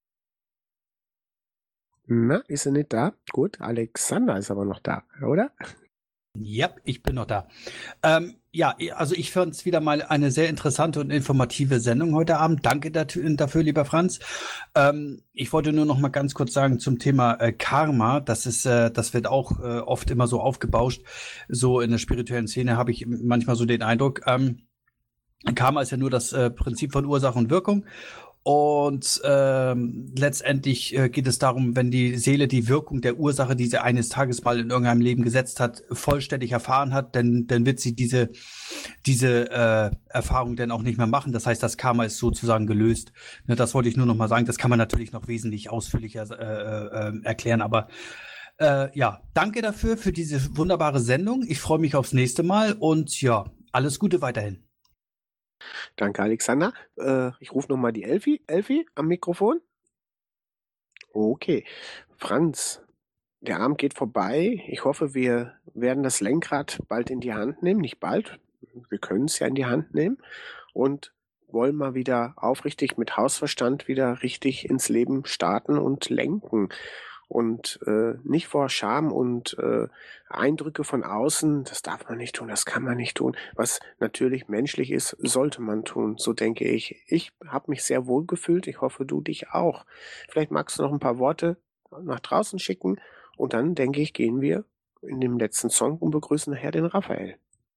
Na, ist er nicht da? Gut, Alexander ist aber noch da, oder? Ja, ich bin noch da. Ähm, ja, also ich fand es wieder mal eine sehr interessante und informative Sendung heute Abend. Danke dafür, lieber Franz. Ähm, ich wollte nur noch mal ganz kurz sagen zum Thema äh, Karma. Das ist, äh, das wird auch äh, oft immer so aufgebauscht. So in der spirituellen Szene habe ich manchmal so den Eindruck. Ähm, Karma ist ja nur das äh, Prinzip von Ursache und Wirkung. Und ähm, letztendlich äh, geht es darum, wenn die Seele die Wirkung der Ursache, die sie eines Tages mal in irgendeinem Leben gesetzt hat, vollständig erfahren hat, dann, dann wird sie diese, diese äh, Erfahrung dann auch nicht mehr machen. Das heißt, das Karma ist sozusagen gelöst. Ne, das wollte ich nur noch mal sagen. Das kann man natürlich noch wesentlich ausführlicher äh, äh, erklären. Aber äh, ja, danke dafür, für diese wunderbare Sendung. Ich freue mich aufs nächste Mal und ja, alles Gute weiterhin. Danke, Alexander. Äh, ich rufe nochmal die Elfi. Elfi am Mikrofon. Okay. Franz, der Abend geht vorbei. Ich hoffe, wir werden das Lenkrad bald in die Hand nehmen. Nicht bald. Wir können es ja in die Hand nehmen. Und wollen mal wieder aufrichtig mit Hausverstand wieder richtig ins Leben starten und lenken. Und äh, nicht vor Scham und äh, Eindrücke von außen, das darf man nicht tun, das kann man nicht tun. Was natürlich menschlich ist, sollte man tun, so denke ich. Ich habe mich sehr wohl gefühlt, ich hoffe, du dich auch. Vielleicht magst du noch ein paar Worte nach draußen schicken und dann, denke ich, gehen wir in dem letzten Song und begrüßen nachher den Raphael.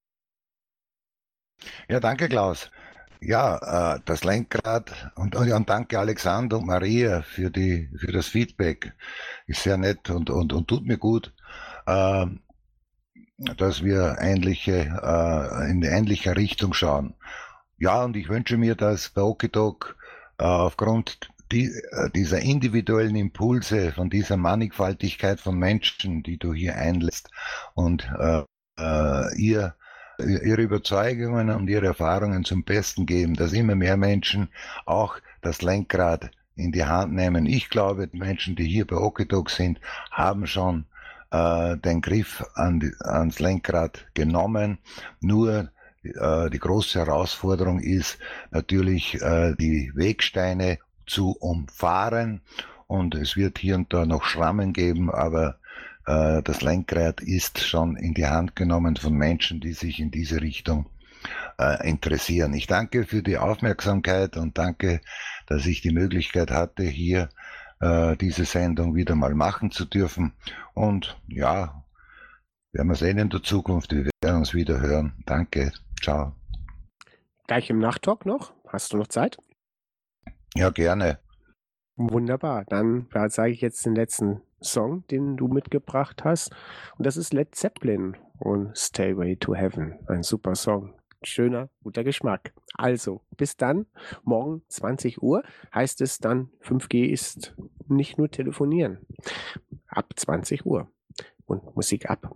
Ja, danke, Klaus. Ja, äh, das Lenkrad und, und, und danke Alexander und Maria für die für das Feedback. Ist sehr nett und und, und tut mir gut, äh, dass wir ähnliche äh, in ähnlicher Richtung schauen. Ja, und ich wünsche mir, dass bei Okidok äh, aufgrund die, äh, dieser individuellen Impulse, von dieser Mannigfaltigkeit von Menschen, die du hier einlässt und äh, äh, ihr ihre Überzeugungen und ihre Erfahrungen zum Besten geben, dass immer mehr Menschen auch das Lenkrad in die Hand nehmen. Ich glaube, die Menschen, die hier bei Okidok sind, haben schon äh, den Griff an die, ans Lenkrad genommen. Nur äh, die große Herausforderung ist natürlich, äh, die Wegsteine zu umfahren. Und es wird hier und da noch Schrammen geben, aber das Lenkrad ist schon in die Hand genommen von Menschen, die sich in diese Richtung äh, interessieren. Ich danke für die Aufmerksamkeit und danke, dass ich die Möglichkeit hatte, hier äh, diese Sendung wieder mal machen zu dürfen. Und ja, werden wir sehen in der Zukunft. Wir werden uns wieder hören. Danke. Ciao. Gleich im Nachtalk noch? Hast du noch Zeit? Ja, gerne. Wunderbar. Dann sage ich jetzt den letzten Song, den du mitgebracht hast. Und das ist Led Zeppelin und Stairway to Heaven. Ein super Song. Schöner, guter Geschmack. Also, bis dann. Morgen zwanzig Uhr heißt es dann, fünf G ist nicht nur telefonieren. Ab zwanzig Uhr. Und Musik ab.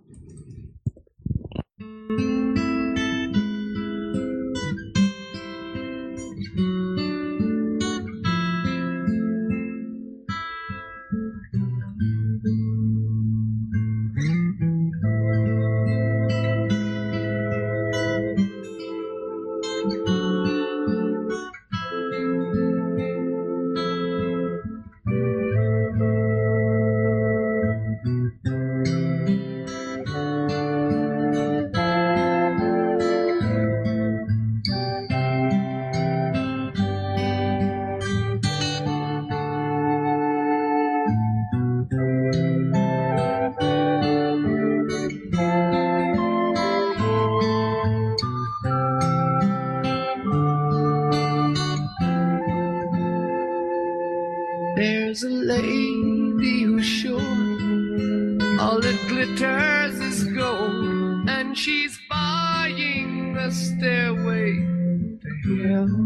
There's a lady who's sure all that glitters is gold, and she's buying the stairway to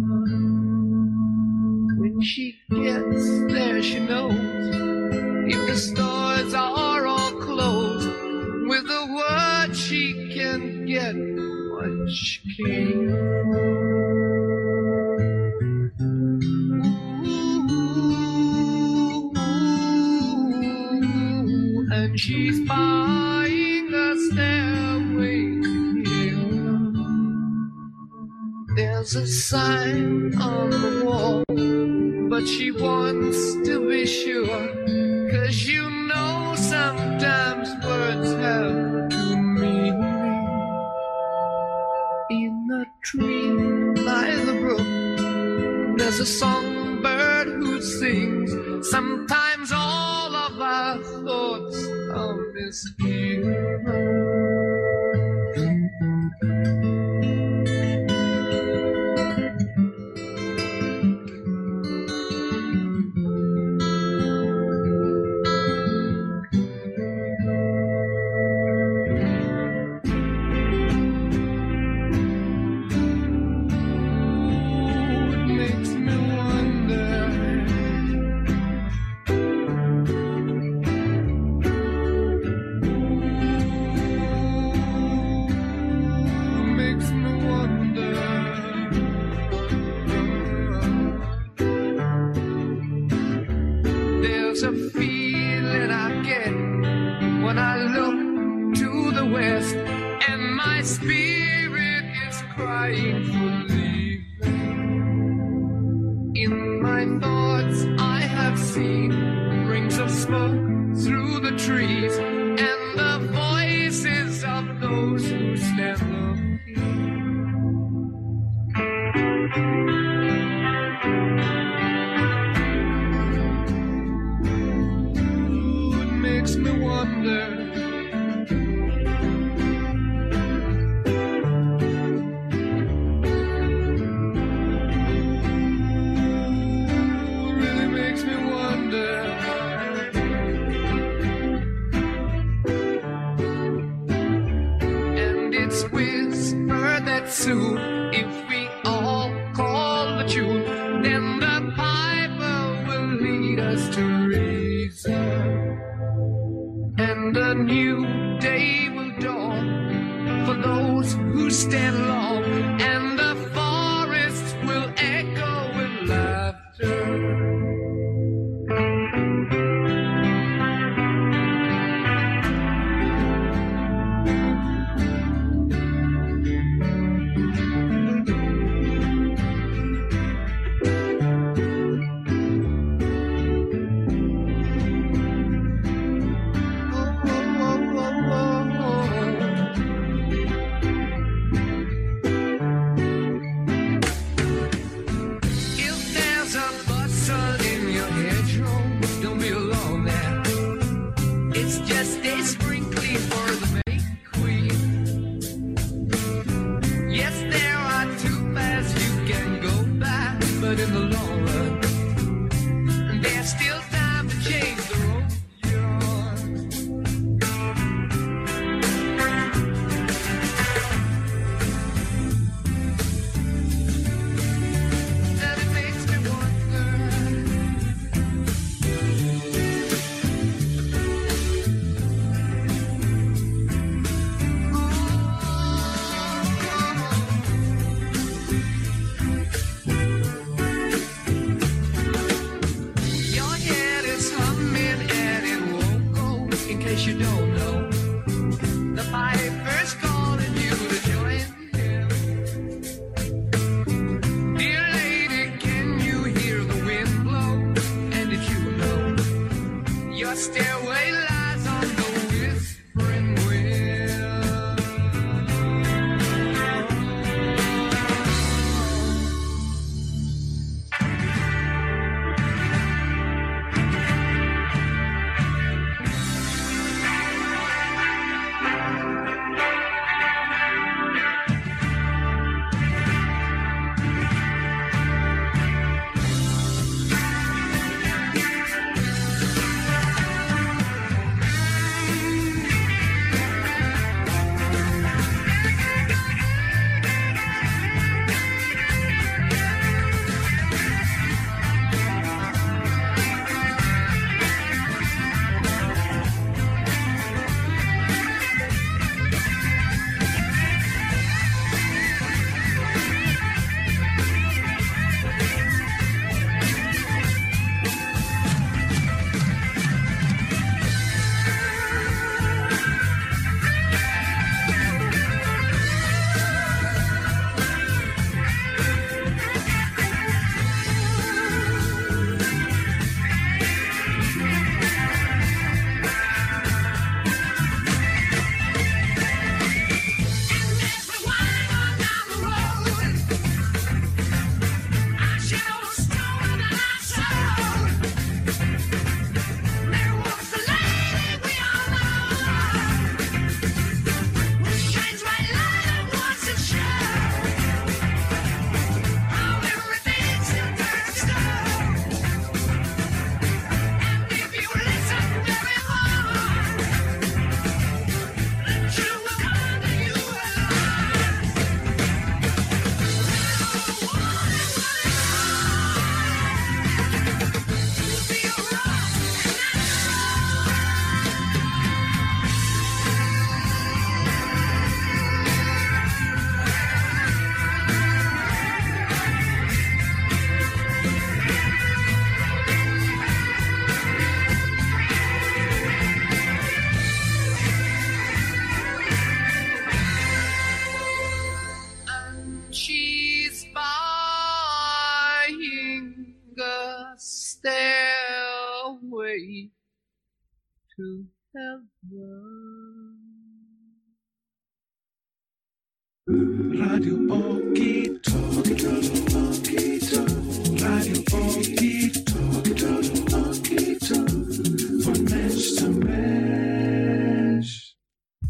heaven. When she gets there, she knows if the stores are all closed, with a word she can get what she came for. Ooh, and she's buying a stairway here. There's a sign on the wall, but she wants to be sure, 'cause you know sometimes words have two meanings. In a tree by the brook, there's a songbird who sings. Sometimes all of our thoughts are misgiven. There's a feeling I get when I look to the west, and my spirit is crying for leaving. In my thoughts I have seen rings of smoke through the trees, and the voices of those who stand looking. Makes me wonder. Ooh, really makes me wonder. And it's whispered that soon, if we all call the tune, then the piper will lead us to reason. And a new day will dawn for those who stand long, and the forests will echo with laughter. stairway to heaven. Radio Okito.